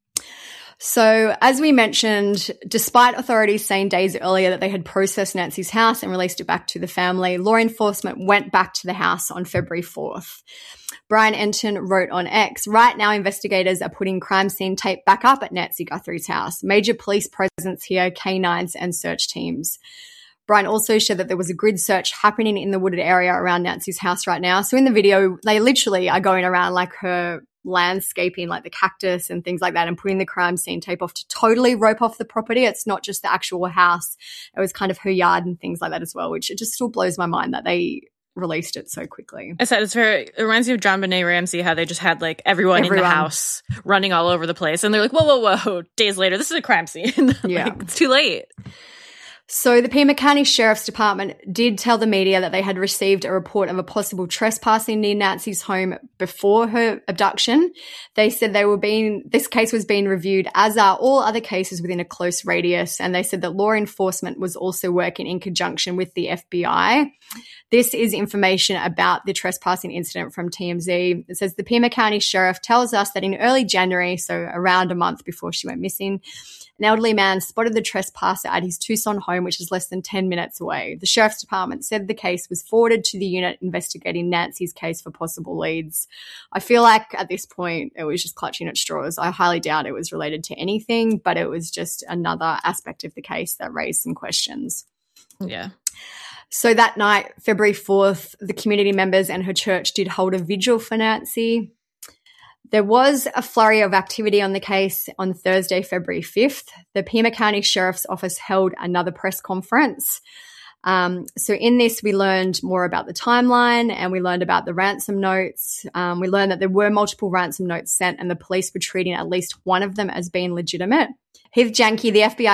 So, as we mentioned, despite authorities saying days earlier that they had processed Nancy's house and released it back to the family, law enforcement went back to the house on February 4th. Brian Enton wrote on X, "Right now, investigators are putting crime scene tape back up at Nancy Guthrie's house. Major police presence here, K9s and search teams." Brian also shared that there was a grid search happening in the wooded area around Nancy's house right now. So in the video, they literally are going around her landscaping, the cactus and things like that, and putting the crime scene tape off to totally rope off the property. It's not just the actual house. It was kind of her yard and things like that as well, which it just still blows my mind that they released it so quickly. I said it reminds me of John Benet Ramsey, how they just had everyone in the house running all over the place. And they're whoa. Days later, this is a crime scene. Yeah. It's too late. So the Pima County Sheriff's Department did tell the media that they had received a report of a possible trespassing near Nancy's home before her abduction. They said this case was being reviewed, as are all other cases within a close radius, and they said that law enforcement was also working in conjunction with the FBI. This is information about the trespassing incident from TMZ. It says the Pima County Sheriff tells us that in early January, so around a month before she went missing, an elderly man spotted the trespasser at his Tucson home, which is less than 10 minutes away. The Sheriff's Department said the case was forwarded to the unit investigating Nancy's case for possible leads. I feel like at this point it was just clutching at straws. I highly doubt it was related to anything, but it was just another aspect of the case that raised some questions. Yeah. So that night, February 4th, the community members and her church did hold a vigil for Nancy. There was a flurry of activity on the case on Thursday, February 5th. The Pima County Sheriff's Office held another press conference. So in this, we learned more about the timeline and we learned about the ransom notes. We learned that there were multiple ransom notes sent and the police were treating at least one of them as being legitimate. Heath Janke,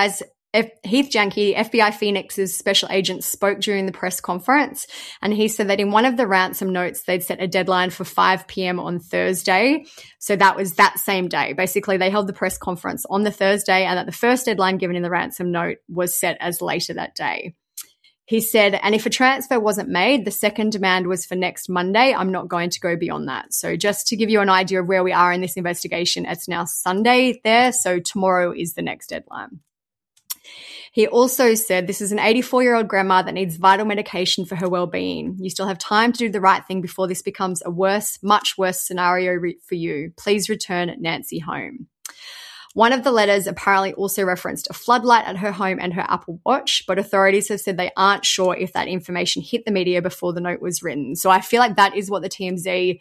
FBI Phoenix's special agent, spoke during the press conference, and he said that in one of the ransom notes, they'd set a deadline for 5 p.m. on Thursday. So that was that same day. Basically, they held the press conference on the Thursday, and that the first deadline given in the ransom note was set as later that day. He said, and if a transfer wasn't made, the second demand was for next Monday. I'm not going to go beyond that. So just to give you an idea of where we are in this investigation, it's now Sunday there. So tomorrow is the next deadline. He also said, this is an 84-year-old grandma that needs vital medication for her well-being. You still have time to do the right thing before this becomes a much worse scenario for you. Please return Nancy home. One of the letters apparently also referenced a floodlight at her home and her Apple Watch, but authorities have said they aren't sure if that information hit the media before the note was written. So I feel like that is what the TMZ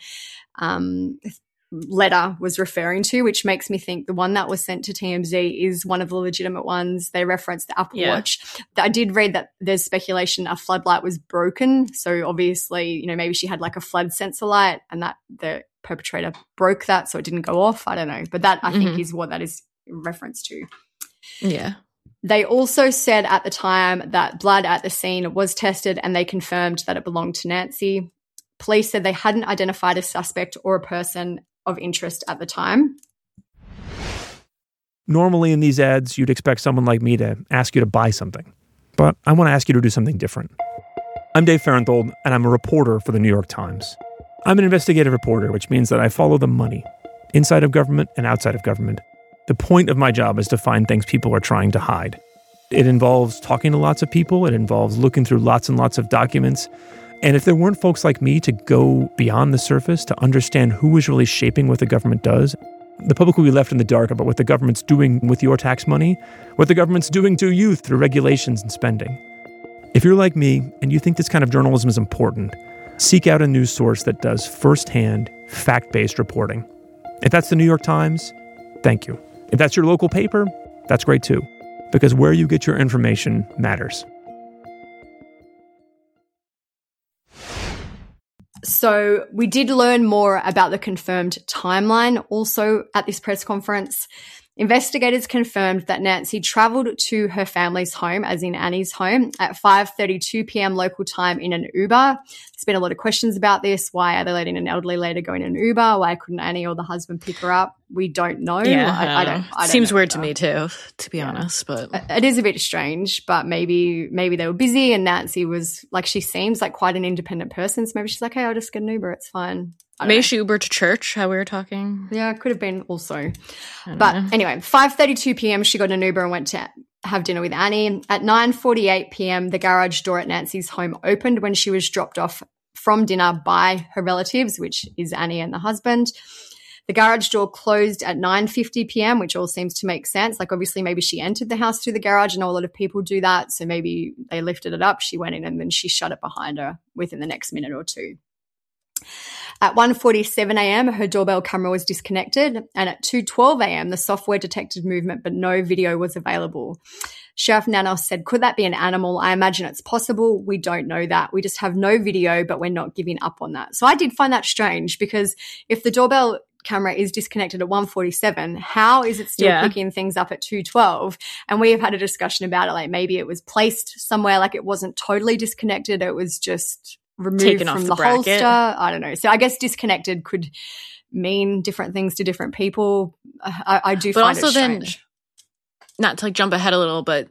letter was referring to, which makes me think the one that was sent to TMZ is one of the legitimate ones. They referenced the Apple Watch. I did read that there's speculation a floodlight was broken. So obviously, maybe she had a flood sensor light and that the perpetrator broke that so it didn't go off. I don't know. But that I think is what that is in reference to. Yeah. They also said at the time that blood at the scene was tested and they confirmed that it belonged to Nancy. Police said they hadn't identified a suspect or a person of interest at the time. Normally in these ads, you'd expect someone like me to ask you to buy something. But I want to ask you to do something different. I'm Dave Farenthold, and I'm a reporter for the New York Times. I'm an investigative reporter, which means that I follow the money, inside of government and outside of government. The point of my job is to find things people are trying to hide. It involves talking to lots of people. It involves looking through lots and lots of documents. And if there weren't folks like me to go beyond the surface to understand who is really shaping what the government does, the public will be left in the dark about what the government's doing with your tax money, what the government's doing to you through regulations and spending. If you're like me and you think this kind of journalism is important, seek out a news source that does firsthand, fact-based reporting. If that's the New York Times, thank you. If that's your local paper, that's great too, because where you get your information matters. So we did learn more about the confirmed timeline also at this press conference. Investigators confirmed that Nancy traveled to her family's home, as in Annie's home, at 5:32 p.m. local time in an Uber. There's been a lot of questions about this. Why are they letting an elderly lady go in an Uber? Why couldn't Annie or the husband pick her up? We don't know. Yeah, I don't Seems know weird either. to me too, to be honest. But It is a bit strange, but maybe they were busy and Nancy was like, she seems like quite an independent person. So maybe she's like, hey, I'll just get an Uber. It's fine. maybe she Ubered to church, how we were talking. Yeah, it could have been also. But anyway, 5:32 p.m. she got an Uber and went to have dinner with Annie. At 9:48 p.m. the garage door at Nancy's home opened when she was dropped off from dinner by her relatives, which is Annie and the husband. The garage door closed at 9:50 p.m., which all seems to make sense. Like, obviously, maybe she entered the house through the garage. I know a lot of people do that. So maybe they lifted it up, she went in, and then she shut it behind her within the next minute or two. At 1:47 a.m., her doorbell camera was disconnected, and at 2:12 a.m., the software detected movement, but no video was available. Sheriff Nanos said, could that be an animal? I imagine it's possible. We don't know that. We just have no video, but we're not giving up on that. So I did find that strange, because if the doorbell camera is disconnected at 1:47, how is it still picking things up at 2:12? And we have had a discussion about it, like maybe it was placed somewhere, like it wasn't totally disconnected, it was just removed taken from off the bracket. holster. I don't know. So I guess disconnected could mean different things to different people. I do But find also it then, strange. not to like jump ahead a little, but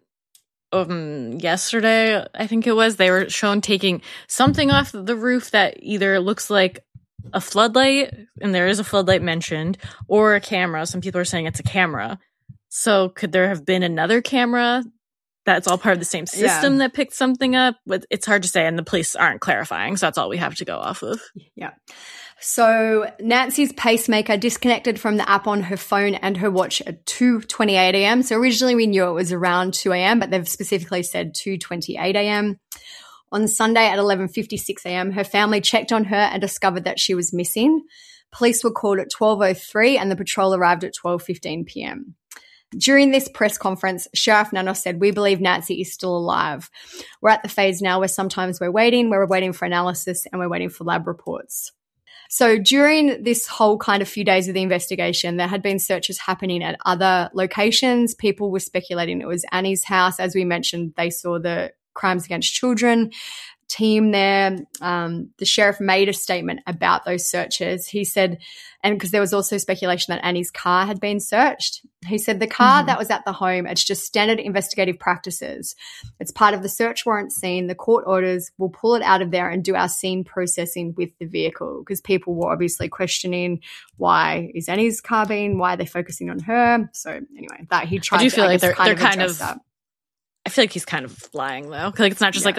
yesterday, I think it was, they were shown taking something off the roof that either looks like a floodlight, and there is a floodlight mentioned, or a camera. Some people are saying it's a camera. So could there have been another camera that's all part of the same system that picked something up? But it's hard to say, and the police aren't clarifying, so that's all we have to go off of. Yeah. So Nancy's pacemaker disconnected from the app on her phone and her watch at 2:28 a.m. So originally we knew it was around 2 a.m., but they've specifically said 2:28 a.m. On Sunday at 11:56 a.m., her family checked on her and discovered that she was missing. Police were called at 12:03 and the patrol arrived at 12:15 p.m. During this press conference, Sheriff Nanos said, we believe Nancy is still alive. We're at the phase now where sometimes we're waiting for analysis, and we're waiting for lab reports. So during this whole kind of few days of the investigation, there had been searches happening at other locations. People were speculating it was Annie's house. As we mentioned, they saw the Crimes Against Children team there. The sheriff made a statement about those searches. He said, and because there was also speculation that Annie's car had been searched, he said the car that was at the home, it's just standard investigative practices. It's part of the search warrant scene. The court orders will pull it out of there and do our scene processing with the vehicle, because people were obviously questioning, why is Annie's car being, why are they focusing on her? So anyway, that he tried I do to feel like they're kind address of that. I feel like he's kind of lying, though. Like, it's not just like,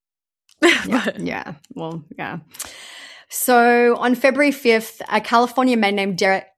Yeah. Well, yeah. So on February 5th, a Californian man named Derek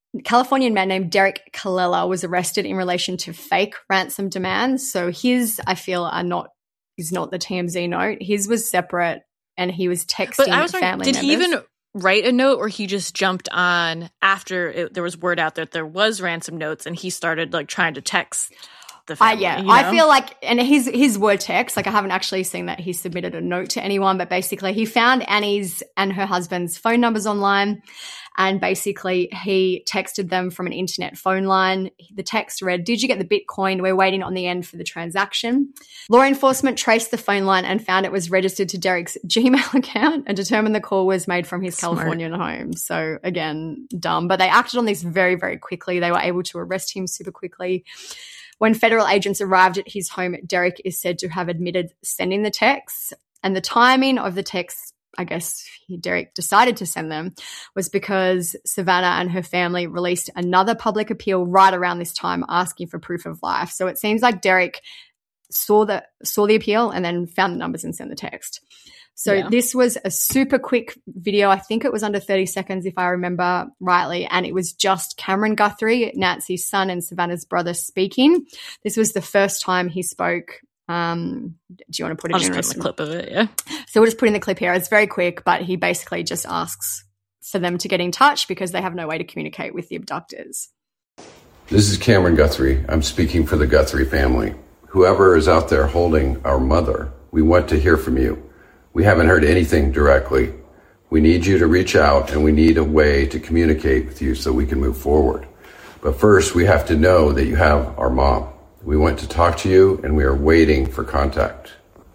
Kallela was arrested in relation to fake ransom demands. So his, I feel, is not the TMZ note. His was separate, and he was texting But I was family wondering, did members. he even write a note, or he just jumped on after there was word out that there was ransom notes, and he started like trying to text the family? I feel like, and his were texts. Like, I haven't actually seen that he submitted a note to anyone, but basically he found Annie's and her husband's phone numbers online, and basically he texted them from an internet phone line. The text read, "Did you get the Bitcoin? We're waiting on the end for the transaction." Law enforcement traced the phone line and found it was registered to Derek's Gmail account, and determined the call was made from his Californian home. So again, dumb, but they acted on this very, very quickly. They were able to arrest him super quickly. When federal agents arrived at his home, Derek is said to have admitted sending the texts, and the timing of the texts, I guess Derek decided to send them, was because Savannah and her family released another public appeal right around this time asking for proof of life. So it seems like Derek saw the appeal and then found the numbers and sent the text. So this was a super quick video. I think it was under 30 seconds, if I remember rightly. And it was just Cameron Guthrie, Nancy's son and Savannah's brother, speaking. This was the first time he spoke. Do you want to put it in the clip of it? Yeah. So we'll just put in the clip here. It's very quick, but he basically just asks for them to get in touch because they have no way to communicate with the abductors. This is Cameron Guthrie. I'm speaking for the Guthrie family. Whoever is out there holding our mother, we want to hear from you. We haven't heard anything directly. We need you to reach out, and we need a way to communicate with you so we can move forward. But first, we have to know that you have our mom. We want to talk to you, and we are waiting for contact.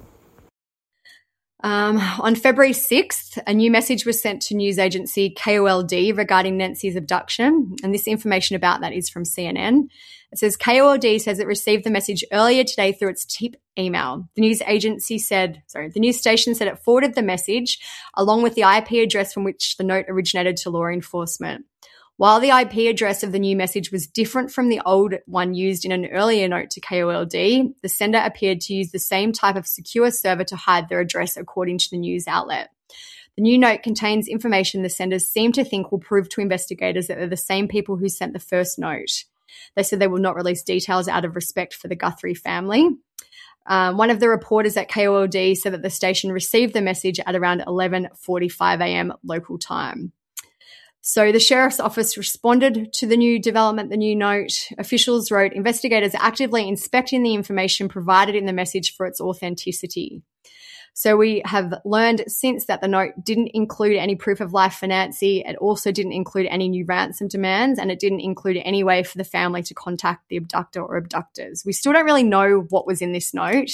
On February 6th, a new message was sent to news agency KOLD regarding Nancy's abduction, and this information about that is from CNN. It says KOLD says it received the message earlier today through its tip email. The news station said it forwarded the message along with the IP address from which the note originated to law enforcement. While the IP address of the new message was different from the old one used in an earlier note to KOLD, the sender appeared to use the same type of secure server to hide their address, according to the news outlet. The new note contains information the senders seem to think will prove to investigators that they're the same people who sent the first note. They said they will not release details out of respect for the Guthrie family. One of the reporters at KOLD said that the station received the message at around 11:45 a.m. local time. So the sheriff's office responded to the new development, the new note. Officials wrote, investigators are actively inspecting the information provided in the message for its authenticity. So we have learned since that the note didn't include any proof of life for Nancy. It also didn't include any new ransom demands, and it didn't include any way for the family to contact the abductor or abductors. We still don't really know what was in this note.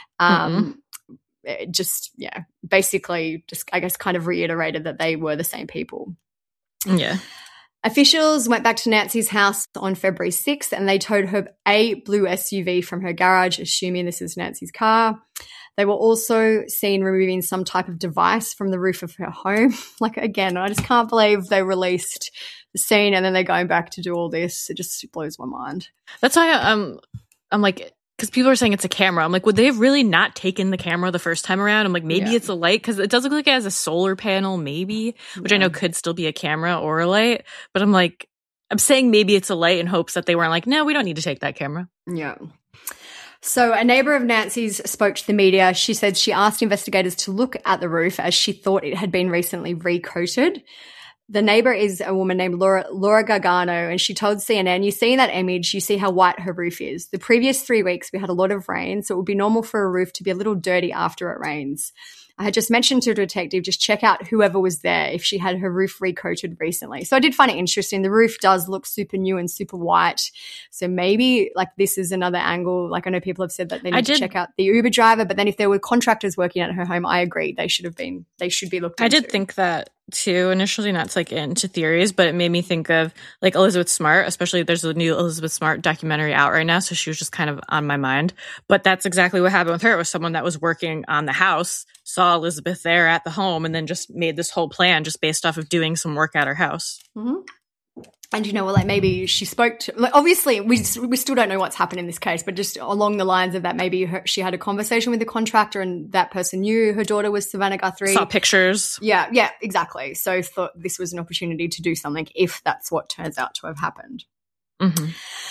Basically, I guess kind of reiterated that they were the same people. Yeah. Officials went back to Nancy's house on February 6th and they towed her a blue SUV from her garage, assuming this is Nancy's car. They were also seen removing some type of device from the roof of her home. Like, again, I just can't believe they released the scene and then they're going back to do all this. It just blows my mind. That's why I'm like, because people are saying it's a camera. I'm like, would they have really not taken the camera the first time around? I'm like, maybe it's a light, because it does look like it has a solar panel, maybe, which I know could still be a camera or a light. But I'm like, I'm saying maybe it's a light in hopes that they weren't like, no, we don't need to take that camera. Yeah. So a neighbor of Nancy's spoke to the media. She said she asked investigators to look at the roof as she thought it had been recently recoated. The neighbor is a woman named Laura Gargano, and she told CNN, you see in that image, you see how white her roof is. The previous 3 weeks, we had a lot of rain, so it would be normal for a roof to be a little dirty after it rains. I had just mentioned to a detective, just check out whoever was there if she had her roof recoated recently. So I did find it interesting. The roof does look super new and super white. So maybe like this is another angle. Like I know people have said that they need to check out the Uber driver, but then if there were contractors working at her home, I agree. They should be looked into. I did think that too initially, not to like into theories, but it made me think of like Elizabeth Smart, especially there's a new Elizabeth Smart documentary out right now. So she was just kind of on my mind, but that's exactly what happened with her. It was someone that was working on the house, saw Elizabeth there at the home, and then just made this whole plan just based off of doing some work at her house. Mm-hmm. And, you know, well, like maybe she spoke to, like, obviously we still don't know what's happened in this case, but just along the lines of that, maybe she had a conversation with the contractor and that person knew her daughter was Savannah Guthrie. Saw pictures. Yeah, exactly. So thought this was an opportunity to do something if that's what turns out to have happened. Mm-hmm.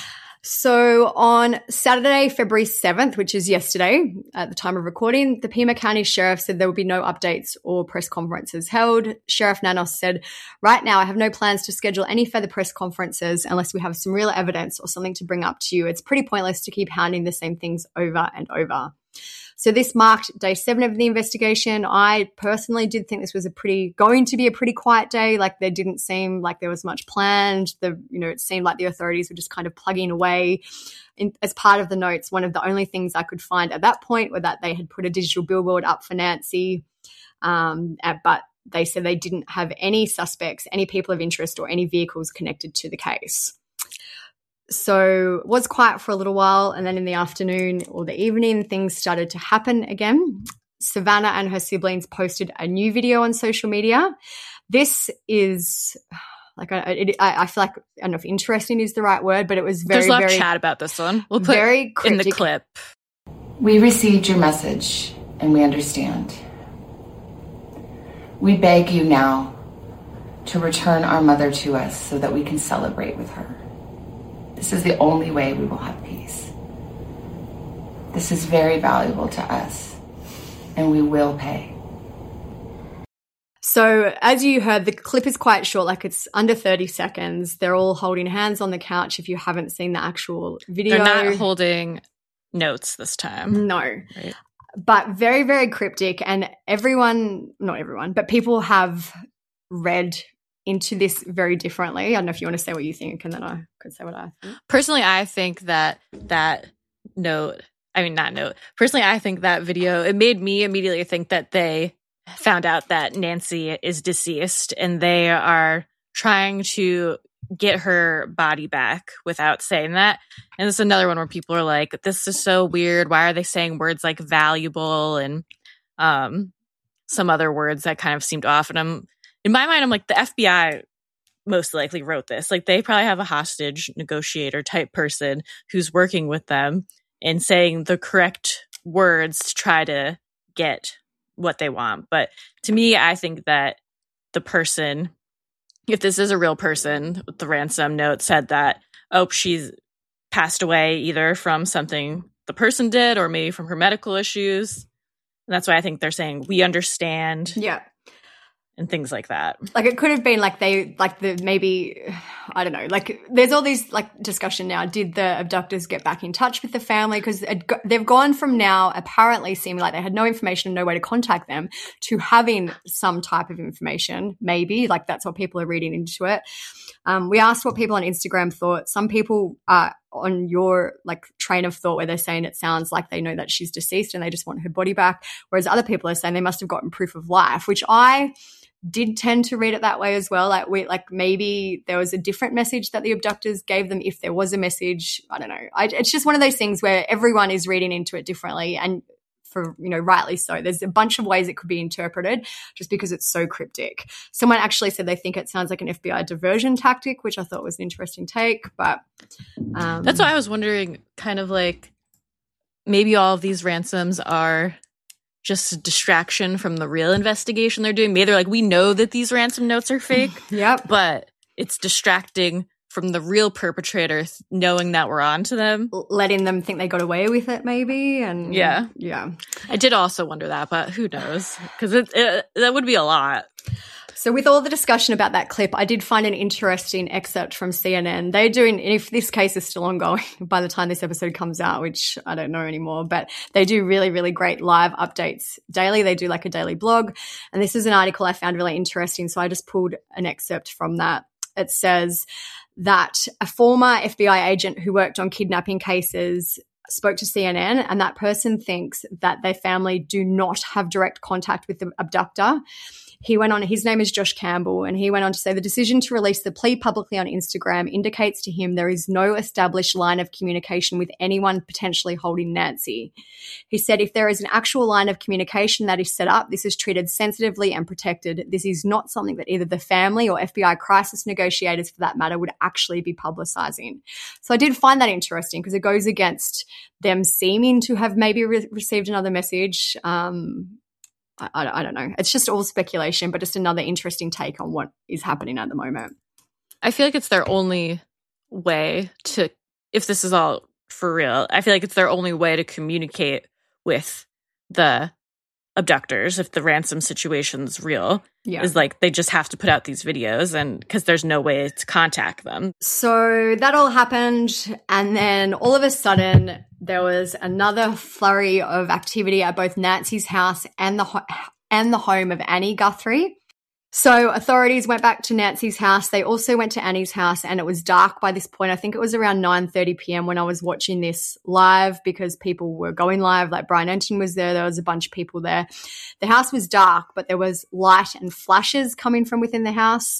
So on Saturday, February 7th, which is yesterday at the time of recording, the Pima County Sheriff said there will be no updates or press conferences held. Sheriff Nanos said, right now I have no plans to schedule any further press conferences unless we have some real evidence or something to bring up to you. It's pretty pointless to keep hounding the same things over and over. So this marked day 7 of the investigation. I personally did think this was going to be a pretty quiet day. Like there didn't seem like there was much planned. It seemed like the authorities were just kind of plugging away. As part of the notes, one of the only things I could find at that point were that they had put a digital billboard up for Nancy, but they said they didn't have any suspects, any people of interest, or any vehicles connected to the case. So it was quiet for a little while, and then in the afternoon or the evening, things started to happen again. Savannah and her siblings posted a new video on social media. This is like I feel like, I don't know if interesting is the right word, but it was there's a lot of chat about this one. We'll put very cryptic in the clip. We received your message and we understand. We beg you now to return our mother to us so that we can celebrate with her. This is the only way we will have peace. This is very valuable to us, and we will pay. So as you heard, the clip is quite short, like it's under 30 seconds. They're all holding hands on the couch if you haven't seen the actual video. They're not holding notes this time. No. Right. But very, very cryptic. And everyone, not everyone, but people have read into this very differently. I don't know if you want to say what you think, and then I could say what I think. Personally, I think that Personally, I think that video, it made me immediately think that they found out that Nancy is deceased and they are trying to get her body back without saying that. And this is another one where people are like, this is so weird. Why are they saying words like valuable and some other words that kind of seemed off? And in my mind, I'm like, the FBI most likely wrote this. Like, they probably have a hostage negotiator type person who's working with them and saying the correct words to try to get what they want. But to me, I think that the person, if this is a real person with the ransom note, said that, oh, she's passed away either from something the person did or maybe from her medical issues. And that's why I think they're saying, we understand. Yeah. And things like that. Like, it could have been like maybe, I don't know, like there's all these like discussion now. Did the abductors get back in touch with the family? Because they've gone from now apparently seeming like they had no information and no way to contact them to having some type of information, maybe. Like, that's what people are reading into it. We asked what people on Instagram thought. Some people are on your like train of thought where they're saying it sounds like they know that she's deceased and they just want her body back. Whereas other people are saying they must have gotten proof of life, which I did tend to read it that way as well. Like maybe there was a different message that the abductors gave them, if there was a message. I don't know. It's just one of those things where everyone is reading into it differently, and for, rightly so. There's a bunch of ways it could be interpreted just because it's so cryptic. Someone actually said they think it sounds like an FBI diversion tactic, which I thought was an interesting take. But that's why I was wondering, kind of like, maybe all of these ransoms are just a distraction from the real investigation they're doing. Maybe they're like, we know that these ransom notes are fake, yep, but it's distracting from the real perpetrator knowing that we're on to them. Letting them think they got away with it, maybe. And yeah. I did also wonder that, but who knows? Because that would be a lot. So with all the discussion about that clip, I did find an interesting excerpt from CNN. They're doing, if this case is still ongoing by the time this episode comes out, which I don't know anymore, but they do really, really great live updates daily. They do like a daily blog. And this is an article I found really interesting. So I just pulled an excerpt from that. It says that a former FBI agent who worked on kidnapping cases spoke to CNN, and that person thinks that their family do not have direct contact with the abductor. He went on, his name is Josh Campbell, and he went on to say the decision to release the plea publicly on Instagram indicates to him there is no established line of communication with anyone potentially holding Nancy. He said if there is an actual line of communication that is set up, this is treated sensitively and protected. This is not something that either the family or FBI crisis negotiators, for that matter, would actually be publicizing. So I did find that interesting because it goes against them seeming to have maybe received another message. I don't know. It's just all speculation, but just another interesting take on what is happening at the moment. I feel like it's their only way to, if this is all for real, I feel like it's their only way to communicate with the abductors if the ransom situation's real. Yeah. Is like they just have to put out these videos, and because there's no way to contact them. So that all happened, and then all of a sudden there was another flurry of activity at both Nancy's house and the home of Annie Guthrie. So authorities went back to Nancy's house. They also went to Annie's house, and it was dark by this point. I think it was around 9:30 p.m. when I was watching this live because people were going live. Like Brian Enton was there. There was a bunch of people there. The house was dark, but there was light and flashes coming from within the house.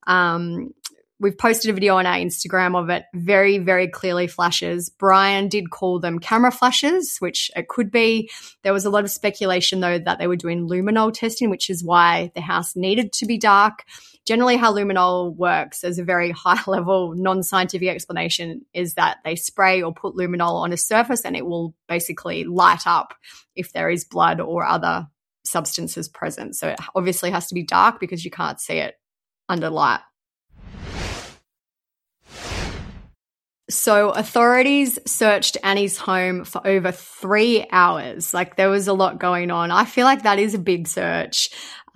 We've posted a video on our Instagram of it. Very, very clearly flashes. Brian did call them camera flashes, which it could be. There was a lot of speculation, though, that they were doing luminol testing, which is why the house needed to be dark. Generally, how luminol works as a very high-level, non-scientific explanation is that they spray or put luminol on a surface and it will basically light up if there is blood or other substances present. So it obviously has to be dark because you can't see it under light. So authorities searched Annie's home for over 3 hours. Like, there was a lot going on. I feel like that is a big search.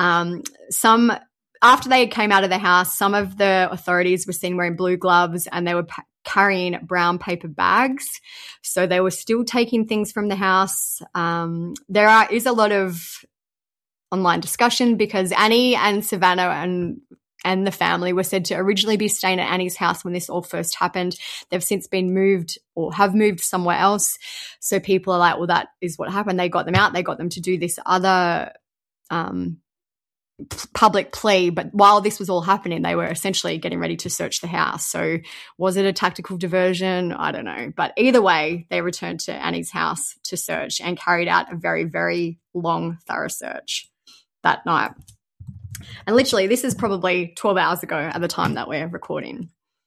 After they came out of the house, some of the authorities were seen wearing blue gloves and they were carrying brown paper bags. So they were still taking things from the house. There is a lot of online discussion because Annie and Savannah and the family were said to originally be staying at Annie's house when this all first happened. They've since been moved or have moved somewhere else. So people are like, well, that is what happened. They got them out. They got them to do this other public plea. But while this was all happening, they were essentially getting ready to search the house. So was it a tactical diversion? I don't know. But either way, they returned to Annie's house to search and carried out a very, very long, thorough search that night. And literally, this is probably 12 hours ago at the time that we're recording.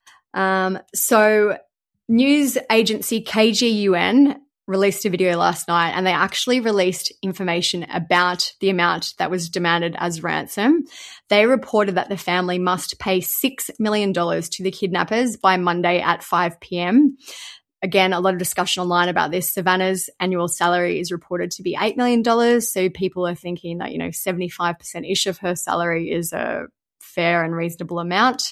So news agency KGUN released a video last night, and they actually released information about the amount that was demanded as ransom. They reported that the family must pay $6 million to the kidnappers by Monday at 5 p.m. Again, a lot of discussion online about this. Savannah's annual salary is reported to be $8 million. So people are thinking that, 75%-ish of her salary is a fair and reasonable amount.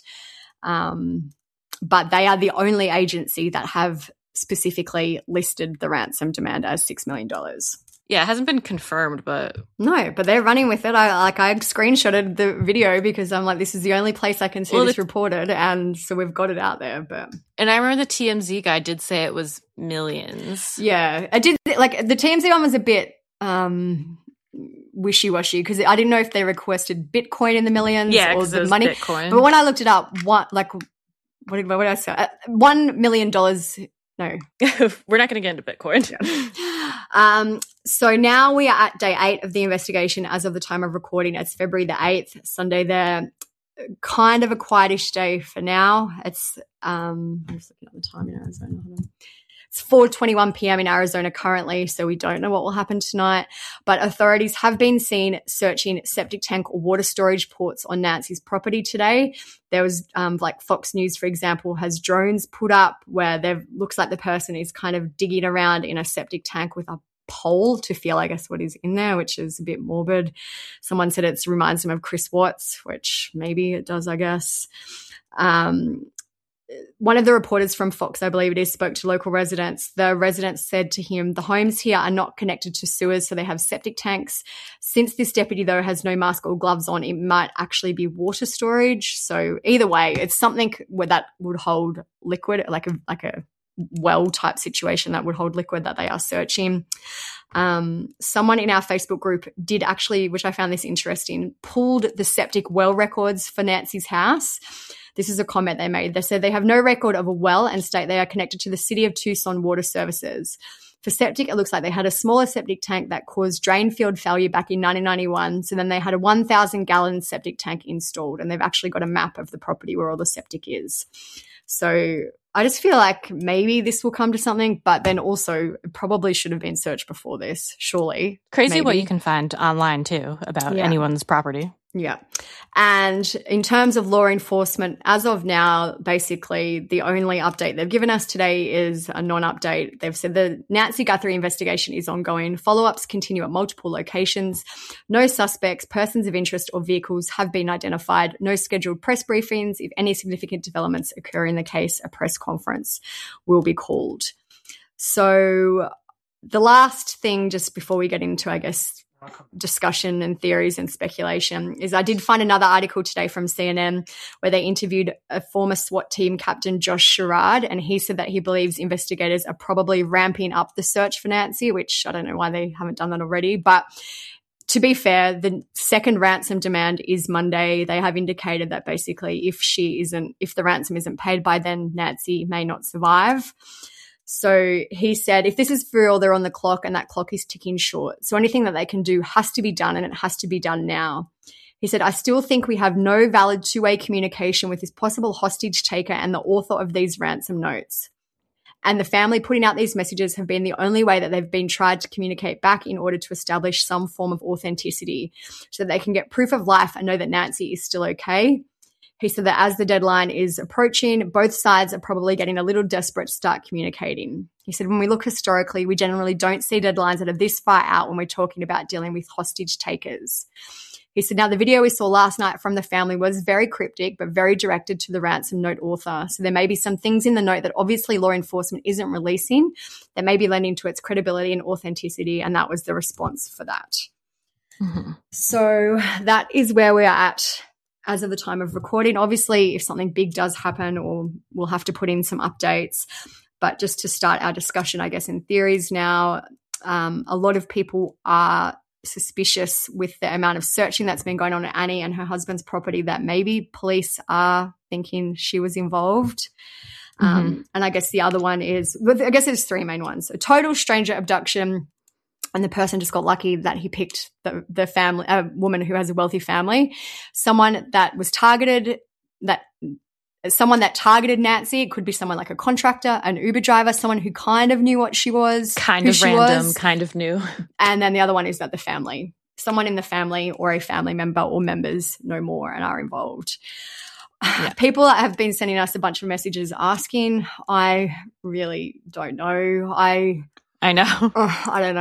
But they are the only agency that have specifically listed the ransom demand as $6 million. Yeah, it hasn't been confirmed, but... No, but they're running with it. I screenshotted the video because I'm like, this is the only place I can see this reported, and so we've got it out there. And I remember the TMZ guy did say it was millions. Yeah, I did. Like, the TMZ one was a bit wishy-washy because I didn't know if they requested Bitcoin in the millions or the money. Bitcoin. But when I looked it up, what did I say? $1 million. No. We're not going to get into Bitcoin. Yeah. So now we are at day 8 of the investigation as of the time of recording. It's February the 8th, Sunday there. Kind of a quietish day for now. It's I'm just looking at the time in Arizona. It's 4:21 p.m. in Arizona currently, so we don't know what will happen tonight. But authorities have been seen searching septic tank or water storage ports on Nancy's property today. There was, Fox News, for example, has drones put up where there looks like the person is kind of digging around in a septic tank with a pole to feel, I guess, what is in there, which is a bit morbid. Someone said it reminds them of Chris Watts, which maybe it does, I guess. One of the reporters from Fox, I believe it is, spoke to local residents. The residents said to him, the homes here are not connected to sewers, so they have septic tanks. Since this deputy, though, has no mask or gloves on, it might actually be water storage. So either way, it's something where that would hold liquid, like a well type situation that would hold liquid that they are searching. Someone in our Facebook group did actually, which I found this interesting, pulled the septic well records for Nancy's house. This is a comment they made. They said they have no record of a well and state they are connected to the City of Tucson Water Services. For septic, it looks like they had a smaller septic tank that caused drain field failure back in 1991. So then they had a 1,000-gallon septic tank installed, and they've actually got a map of the property where all the septic is. So I just feel like maybe this will come to something, but then also it probably should have been searched before this, surely. Crazy maybe. What you can find online, too, about anyone's property. Yeah. And in terms of law enforcement, as of now, basically the only update they've given us today is a non-update. They've said the Nancy Guthrie investigation is ongoing. Follow-ups continue at multiple locations. No suspects, persons of interest or vehicles have been identified. No scheduled press briefings. If any significant developments occur in the case, a press conference will be called. So the last thing, just before we get into, I guess, discussion and theories and speculation, is I did find another article today from CNN where they interviewed a former SWAT team captain, Josh Sherrard, and he said that he believes investigators are probably ramping up the search for Nancy, which I don't know why they haven't done that already. But to be fair, the second ransom demand is Monday. They have indicated that basically if the ransom isn't paid by then, Nancy may not survive. So he said, if this is for real, they're on the clock and that clock is ticking short. So anything that they can do has to be done, and it has to be done now. He said, I still think we have no valid two-way communication with this possible hostage taker and the author of these ransom notes. And the family putting out these messages have been the only way that they've been tried to communicate back in order to establish some form of authenticity so that they can get proof of life and know that Nancy is still okay. He said that as the deadline is approaching, both sides are probably getting a little desperate to start communicating. He said, when we look historically, we generally don't see deadlines that are this far out when we're talking about dealing with hostage takers. He said, now the video we saw last night from the family was very cryptic, but very directed to the ransom note author. So there may be some things in the note that obviously law enforcement isn't releasing that may be lending to its credibility and authenticity. And that was the response for that. Mm-hmm. So that is where we are at as of the time of recording. Obviously, if something big does happen, or we'll have to put in some updates. But just to start our discussion, I guess, in theories now, a lot of people are suspicious with the amount of searching that's been going on at Annie and her husband's property that maybe police are thinking she was involved. And I guess the other one is, I guess there's three main ones. A total stranger abduction, and the person just got lucky that he picked the family, a woman who has a wealthy family, someone that was targeted, someone that targeted Nancy. It could be someone like a contractor, an Uber driver, someone who kind of knew what she was. Kind of random, kind of new. And then the other one is that the family, someone in the family or a family member or members know more and are involved. Yeah. People have been sending us a bunch of messages asking. I really don't know. I know. I don't know.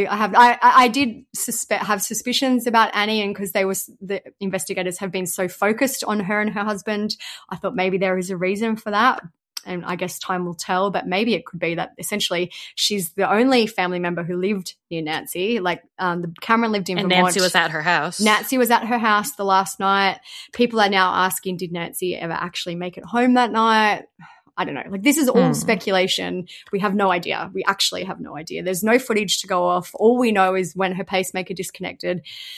I did have suspicions about Annie, and because the investigators have been so focused on her and her husband, I thought maybe there is a reason for that. And I guess time will tell, but maybe it could be that essentially she's the only family member who lived near Nancy. Like Cameron lived in Vermont. And Nancy was at her house. Nancy was at her house the last night. People are now asking, did Nancy ever actually make it home that night? I don't know. Like, this is all speculation. We have no idea. We actually have no idea. There's no footage to go off. All we know is when her pacemaker disconnected.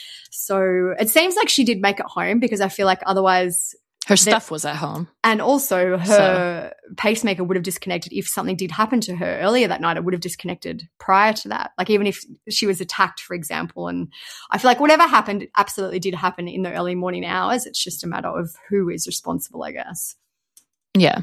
So it seems like she did make it home, because I feel like otherwise her stuff was at home. And also her pacemaker would have disconnected if something did happen to her earlier that night. It would have disconnected prior to that. Like, even if she was attacked, for example. And I feel like whatever happened absolutely did happen in the early morning hours. It's just a matter of who is responsible, I guess. Yeah.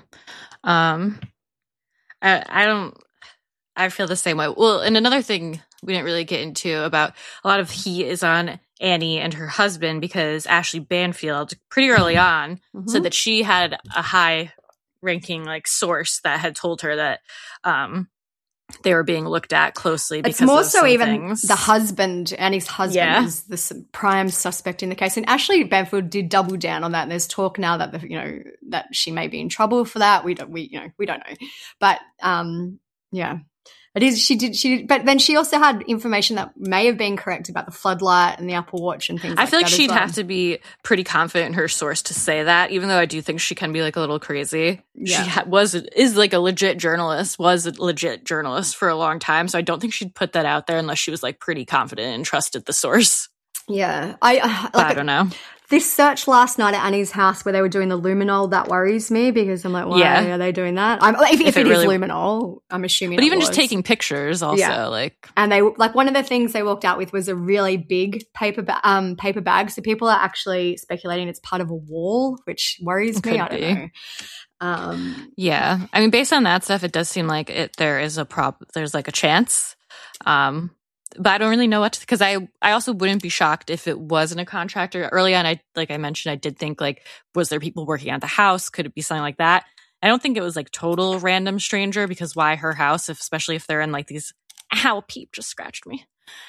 I feel the same way. Well, and another thing we didn't really get into about a lot of heat is on Annie and her husband, because Ashley Banfield pretty early on said that she had a high ranking source that had told her that they were being looked at closely because it's more of so some even things. The husband, Annie's husband, is the prime suspect in the case. And Ashley Banfield did double down on that. And there's talk now that that she may be in trouble for that. We don't know. But yeah. It is. She did. But then she also had information that may have been correct about the floodlight and the Apple Watch and things. I feel like she'd well. have to be pretty confident in her source to say that, even though I do think she can be a little crazy. Yeah. She is a legit journalist. Was a legit journalist for a long time, so I don't think she'd put that out there unless she was pretty confident and trusted the source. Yeah, I don't know. This search last night at Annie's house where they were doing the luminol, that worries me, because I'm like, why are they doing that? If it is luminol, I'm assuming. But even just taking pictures, also and they one of the things they walked out with was a really big paper bag. So people are actually speculating it's part of a wall, which worries me. I don't know. Yeah, I mean, based on that stuff, it does seem like there is there's a chance. But I don't really know what, because I also wouldn't be shocked if it wasn't a contractor. Early on, I mentioned, I did think was there people working at the house? Could it be something like that? I don't think it was total random stranger, because why her house, especially if they're in these, ow, Peep just scratched me.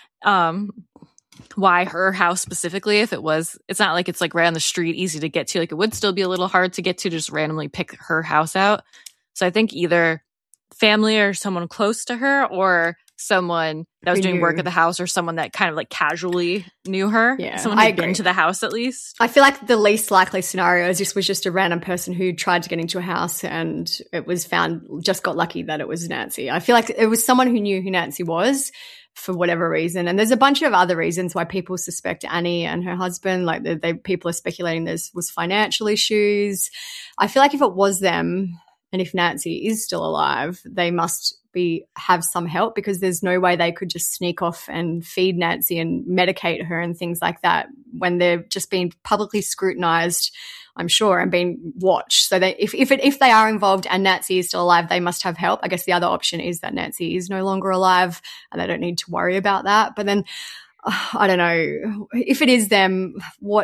Why her house specifically? If it's not like it's right on the street, easy to get to. It would still be a little hard to get to just randomly pick her house out. So I think either family or someone close to her, or someone that was doing work at the house, or someone that kind of casually knew her. Yeah, someone who'd been to the house at least. I feel like the least likely scenario is this was just a random person who tried to get into a house, and it was found, just got lucky that it was Nancy. I feel like it was someone who knew who Nancy was for whatever reason. And there's a bunch of other reasons why people suspect Annie and her husband. People are speculating there was financial issues. I feel like if it was them, And if Nancy is still alive, they must have some help, because there's no way they could just sneak off and feed Nancy and medicate her and things like that when they're just being publicly scrutinized, I'm sure, and being watched. So if they are involved and Nancy is still alive, they must have help. I guess the other option is that Nancy is no longer alive and they don't need to worry about that. But then I don't know, if it is them,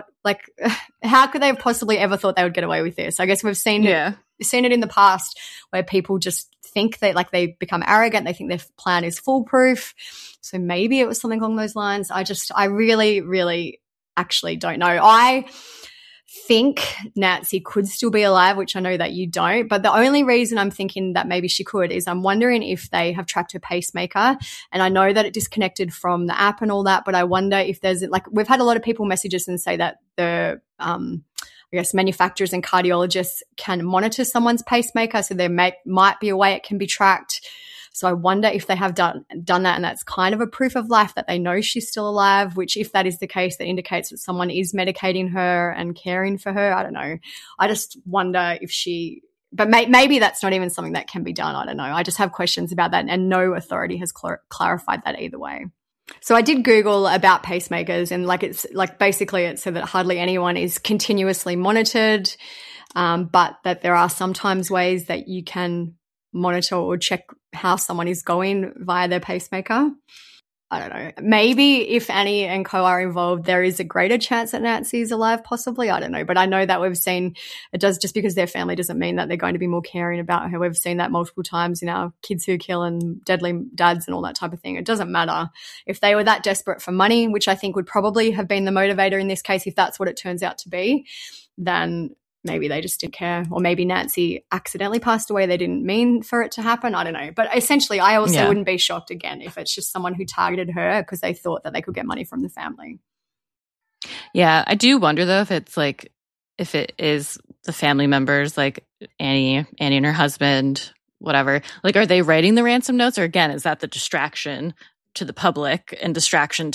how could they have possibly ever thought they would get away with this? I guess we've seen it in the past where people just think that, like, they become arrogant, they think their plan is foolproof. So maybe it was something along those lines. I really, really actually don't know. I think Nancy could still be alive, which I know that you don't. But the only reason I'm thinking that maybe she could is I'm wondering if they have tracked her pacemaker. And I know that it disconnected from the app and all that, but I wonder if there's, like, we've had a lot of people message us and say that the I guess manufacturers and cardiologists can monitor someone's pacemaker, so there might be a way it can be tracked. So I wonder if they have done that, and that's kind of a proof of life that they know she's still alive, which, if that is the case, that indicates that someone is medicating her and caring for her. I don't know. I just wonder if but maybe that's not even something that can be done. I don't know. I just have questions about that, and no authority has clarified that either way. So I did Google about pacemakers, and basically it said that hardly anyone is continuously monitored, but that there are sometimes ways that you can monitor or check how someone is going via their pacemaker. I don't know. Maybe if Annie and co are involved, there is a greater chance that Nancy is alive, possibly. I don't know. But I know that we've seen it does, just because they're family doesn't mean that they're going to be more caring about her. We've seen that multiple times in our Kids Who Kill and Deadly Dads and all that type of thing. It doesn't matter. If they were that desperate for money, which I think would probably have been the motivator in this case, if that's what it turns out to be, then maybe they just didn't care. Or maybe Nancy accidentally passed away. They didn't mean for it to happen. I don't know. But essentially, I also wouldn't be shocked, again, if it's just someone who targeted her because they thought that they could get money from the family. Yeah, I do wonder, though, if it is the family members, like Annie and her husband, whatever. Like, are they writing the ransom notes? Or, again, is that the distraction to the public and distraction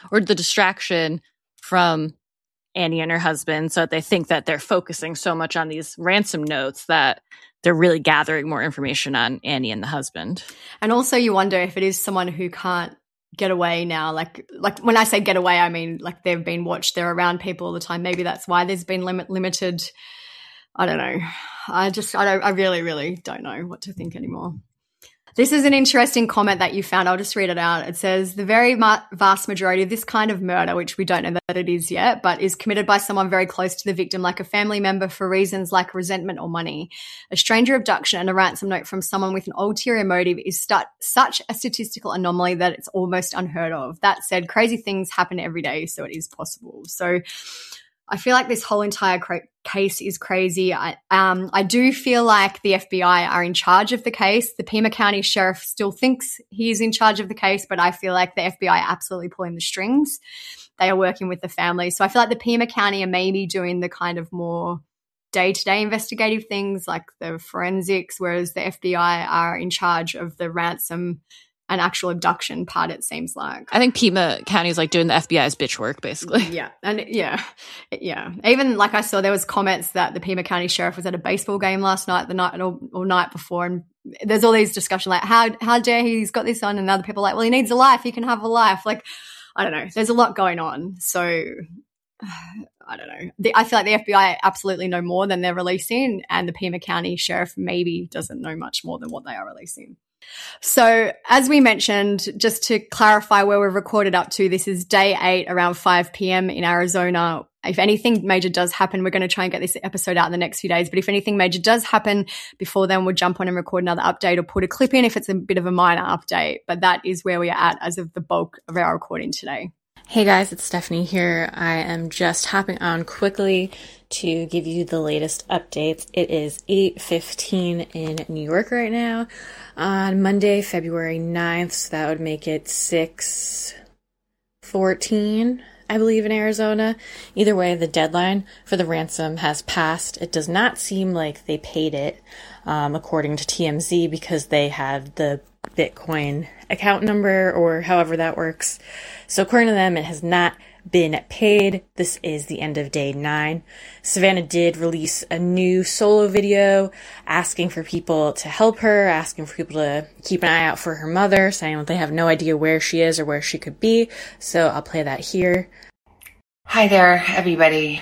from Annie and her husband, so that they think that they're focusing so much on these ransom notes that they're really gathering more information on Annie and the husband. And also you wonder if it is someone who can't get away now. Like when I say get away, I mean like they've been watched, they're around people all the time. Maybe that's why there's been limited. I don't know. I really, really don't know what to think anymore. This is an interesting comment that you found. I'll just read it out. It says, the very vast majority of this kind of murder, which we don't know that it is yet, but is committed by someone very close to the victim, like a family member, for reasons like resentment or money. A stranger abduction and a ransom note from someone with an ulterior motive is such a statistical anomaly that it's almost unheard of. That said, crazy things happen every day, so it is possible. So I feel like this whole entire case is crazy. I do feel like the FBI are in charge of the case. The Pima County Sheriff still thinks he is in charge of the case, but I feel like the FBI are absolutely pulling the strings. They are working with the family. So I feel like the Pima County are maybe doing the kind of more day-to-day investigative things like the forensics, whereas the FBI are in charge of the ransom and actual abduction part, it seems like. I think Pima County is like doing the FBI's bitch work, basically. Yeah. And yeah. Even like I saw there was comments that the Pima County Sheriff was at a baseball game last night, the night or night before, and there's all these discussions like how dare he's got this on, and other people are like, well, he needs a life, he can have a life. Like, I don't know. There's a lot going on. So I don't know. I feel like the FBI absolutely know more than they're releasing, and the Pima County Sheriff maybe doesn't know much more than what they are releasing. So as we mentioned, just to clarify where we're recorded up to, this is day 8 around 5 p.m. in Arizona. If anything major does happen, we're going to try and get this episode out in the next few days. But if anything major does happen before then, we'll jump on and record another update or put a clip in if it's a bit of a minor update. But that is where we are at as of the bulk of our recording today. Hey guys, it's Stephanie here. I am just hopping on quickly to give you the latest updates. It is 8:15 in New York right now on Monday, February 9th, so that would make it 6:14, I believe, in Arizona. Either way, the deadline for the ransom has passed. It does not seem like they paid it, according to TMZ, because they have the Bitcoin account number or however that works. So according to them, it has not been paid. This is the end of day 9. Savannah did release a new solo video asking for people to help her, asking for people to keep an eye out for her mother, saying that they have no idea where she is or where she could be. So I'll play that here. Hi there, everybody.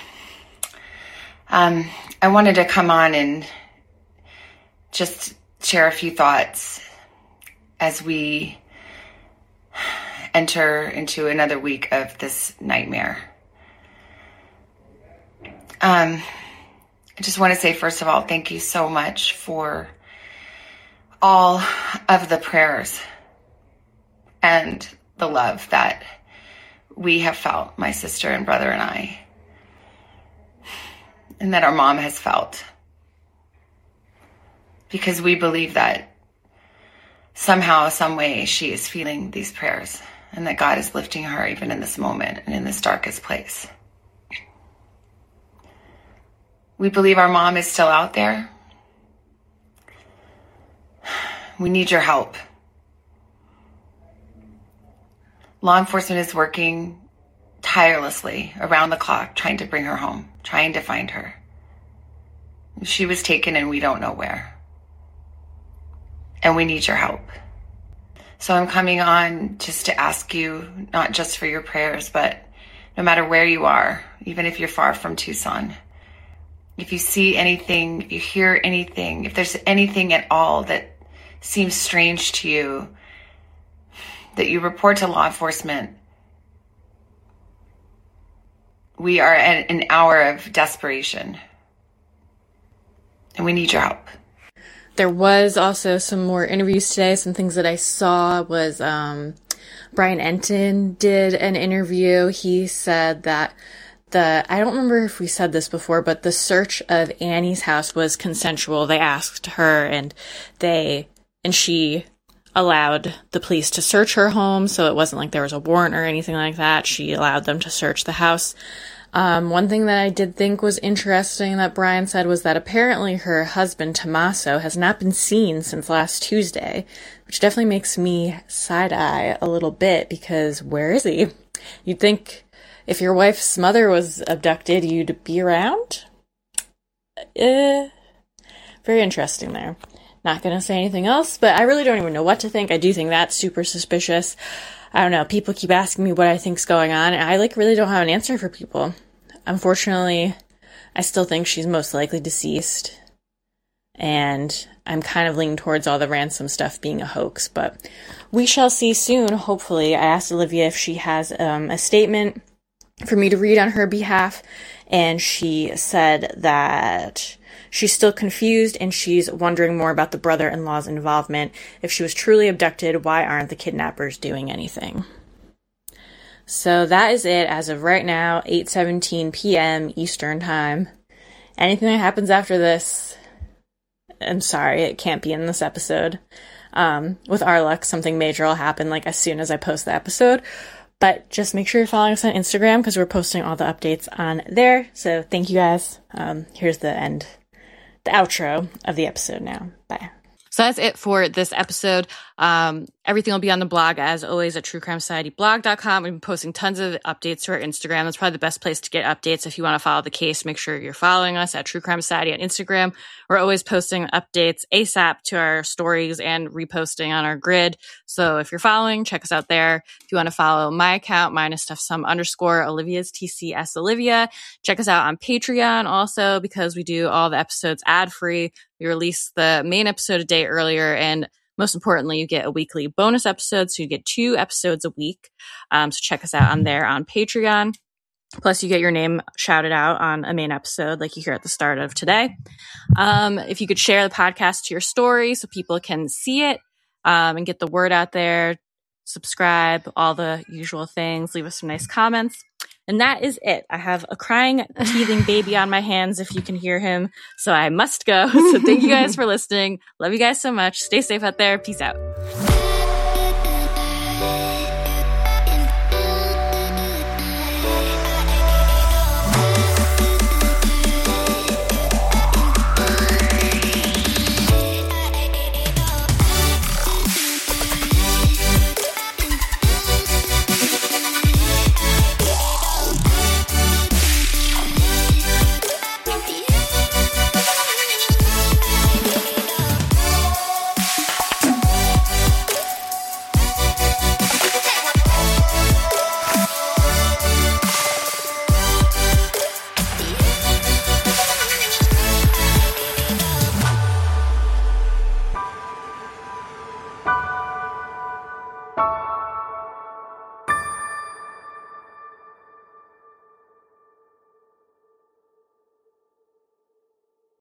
I wanted to come on and just share a few thoughts as we enter into another week of this nightmare. I just want to say, first of all, thank you so much for all of the prayers and the love that we have felt, my sister and brother and I, and that our mom has felt. Because we believe that somehow, some way, she is feeling these prayers and that God is lifting her even in this moment and in this darkest place. We believe our mom is still out there. We need your help. Law enforcement is working tirelessly around the clock trying to bring her home, trying to find her. She was taken and we don't know where. And we need your help. So I'm coming on just to ask you, not just for your prayers, but no matter where you are, even if you're far from Tucson, if you see anything, if you hear anything, if there's anything at all that seems strange to you, that you report to law enforcement. We are at an hour of desperation, and we need your help. There was also some more interviews today. Some things that I saw was Brian Entin did an interview. He said that I don't remember if we said this before, but the search of Annie's house was consensual. They asked her and she allowed the police to search her home, so it wasn't like there was a warrant or anything like that. She allowed them to search the house. One thing that I did think was interesting that Brian said was that apparently her husband, Tommaso, has not been seen since last Tuesday, which definitely makes me side-eye a little bit, because where is he? You'd think if your wife's mother was abducted, you'd be around? Very interesting there. Not going to say anything else, but I really don't even know what to think. I do think that's super suspicious. I don't know. People keep asking me what I think's going on, and I really don't have an answer for people. Unfortunately, I still think she's most likely deceased, and I'm kind of leaning towards all the ransom stuff being a hoax, but we shall see soon, hopefully. I asked Olivia if she has a statement for me to read on her behalf, and she said that she's still confused and she's wondering more about the brother-in-law's involvement. If she was truly abducted, why aren't the kidnappers doing anything? So that is it as of right now, 8:17 p.m. Eastern Time. Anything that happens after this, I'm sorry, it can't be in this episode. With our luck, something major will happen as soon as I post the episode. But just make sure you're following us on Instagram because we're posting all the updates on there. So thank you guys. Here's the outro of the episode now. Bye. So that's it for this episode. Everything will be on the blog, as always, at truecrimesocietyblog.com. We've been posting tons of updates to our Instagram. That's probably the best place to get updates. If you want to follow the case, make sure you're following us at True Crime Society on Instagram. We're always posting updates ASAP to our stories and reposting on our grid. So if you're following, check us out there. If you want to follow my account, mine is _, Olivia's TCS Olivia. Check us out on Patreon also, because we do all the episodes ad-free. We release the main episode a day earlier, and most importantly, you get a weekly bonus episode, so you get 2 episodes a week. So check us out on there on Patreon. Plus, you get your name shouted out on a main episode like you hear at the start of today. If you could share the podcast to your story so people can see it and get the word out there, subscribe, all the usual things, leave us some nice comments. And that is it. I have a crying, teething baby on my hands, if you can hear him. So I must go. So thank you guys for listening. Love you guys so much. Stay safe out there. Peace out.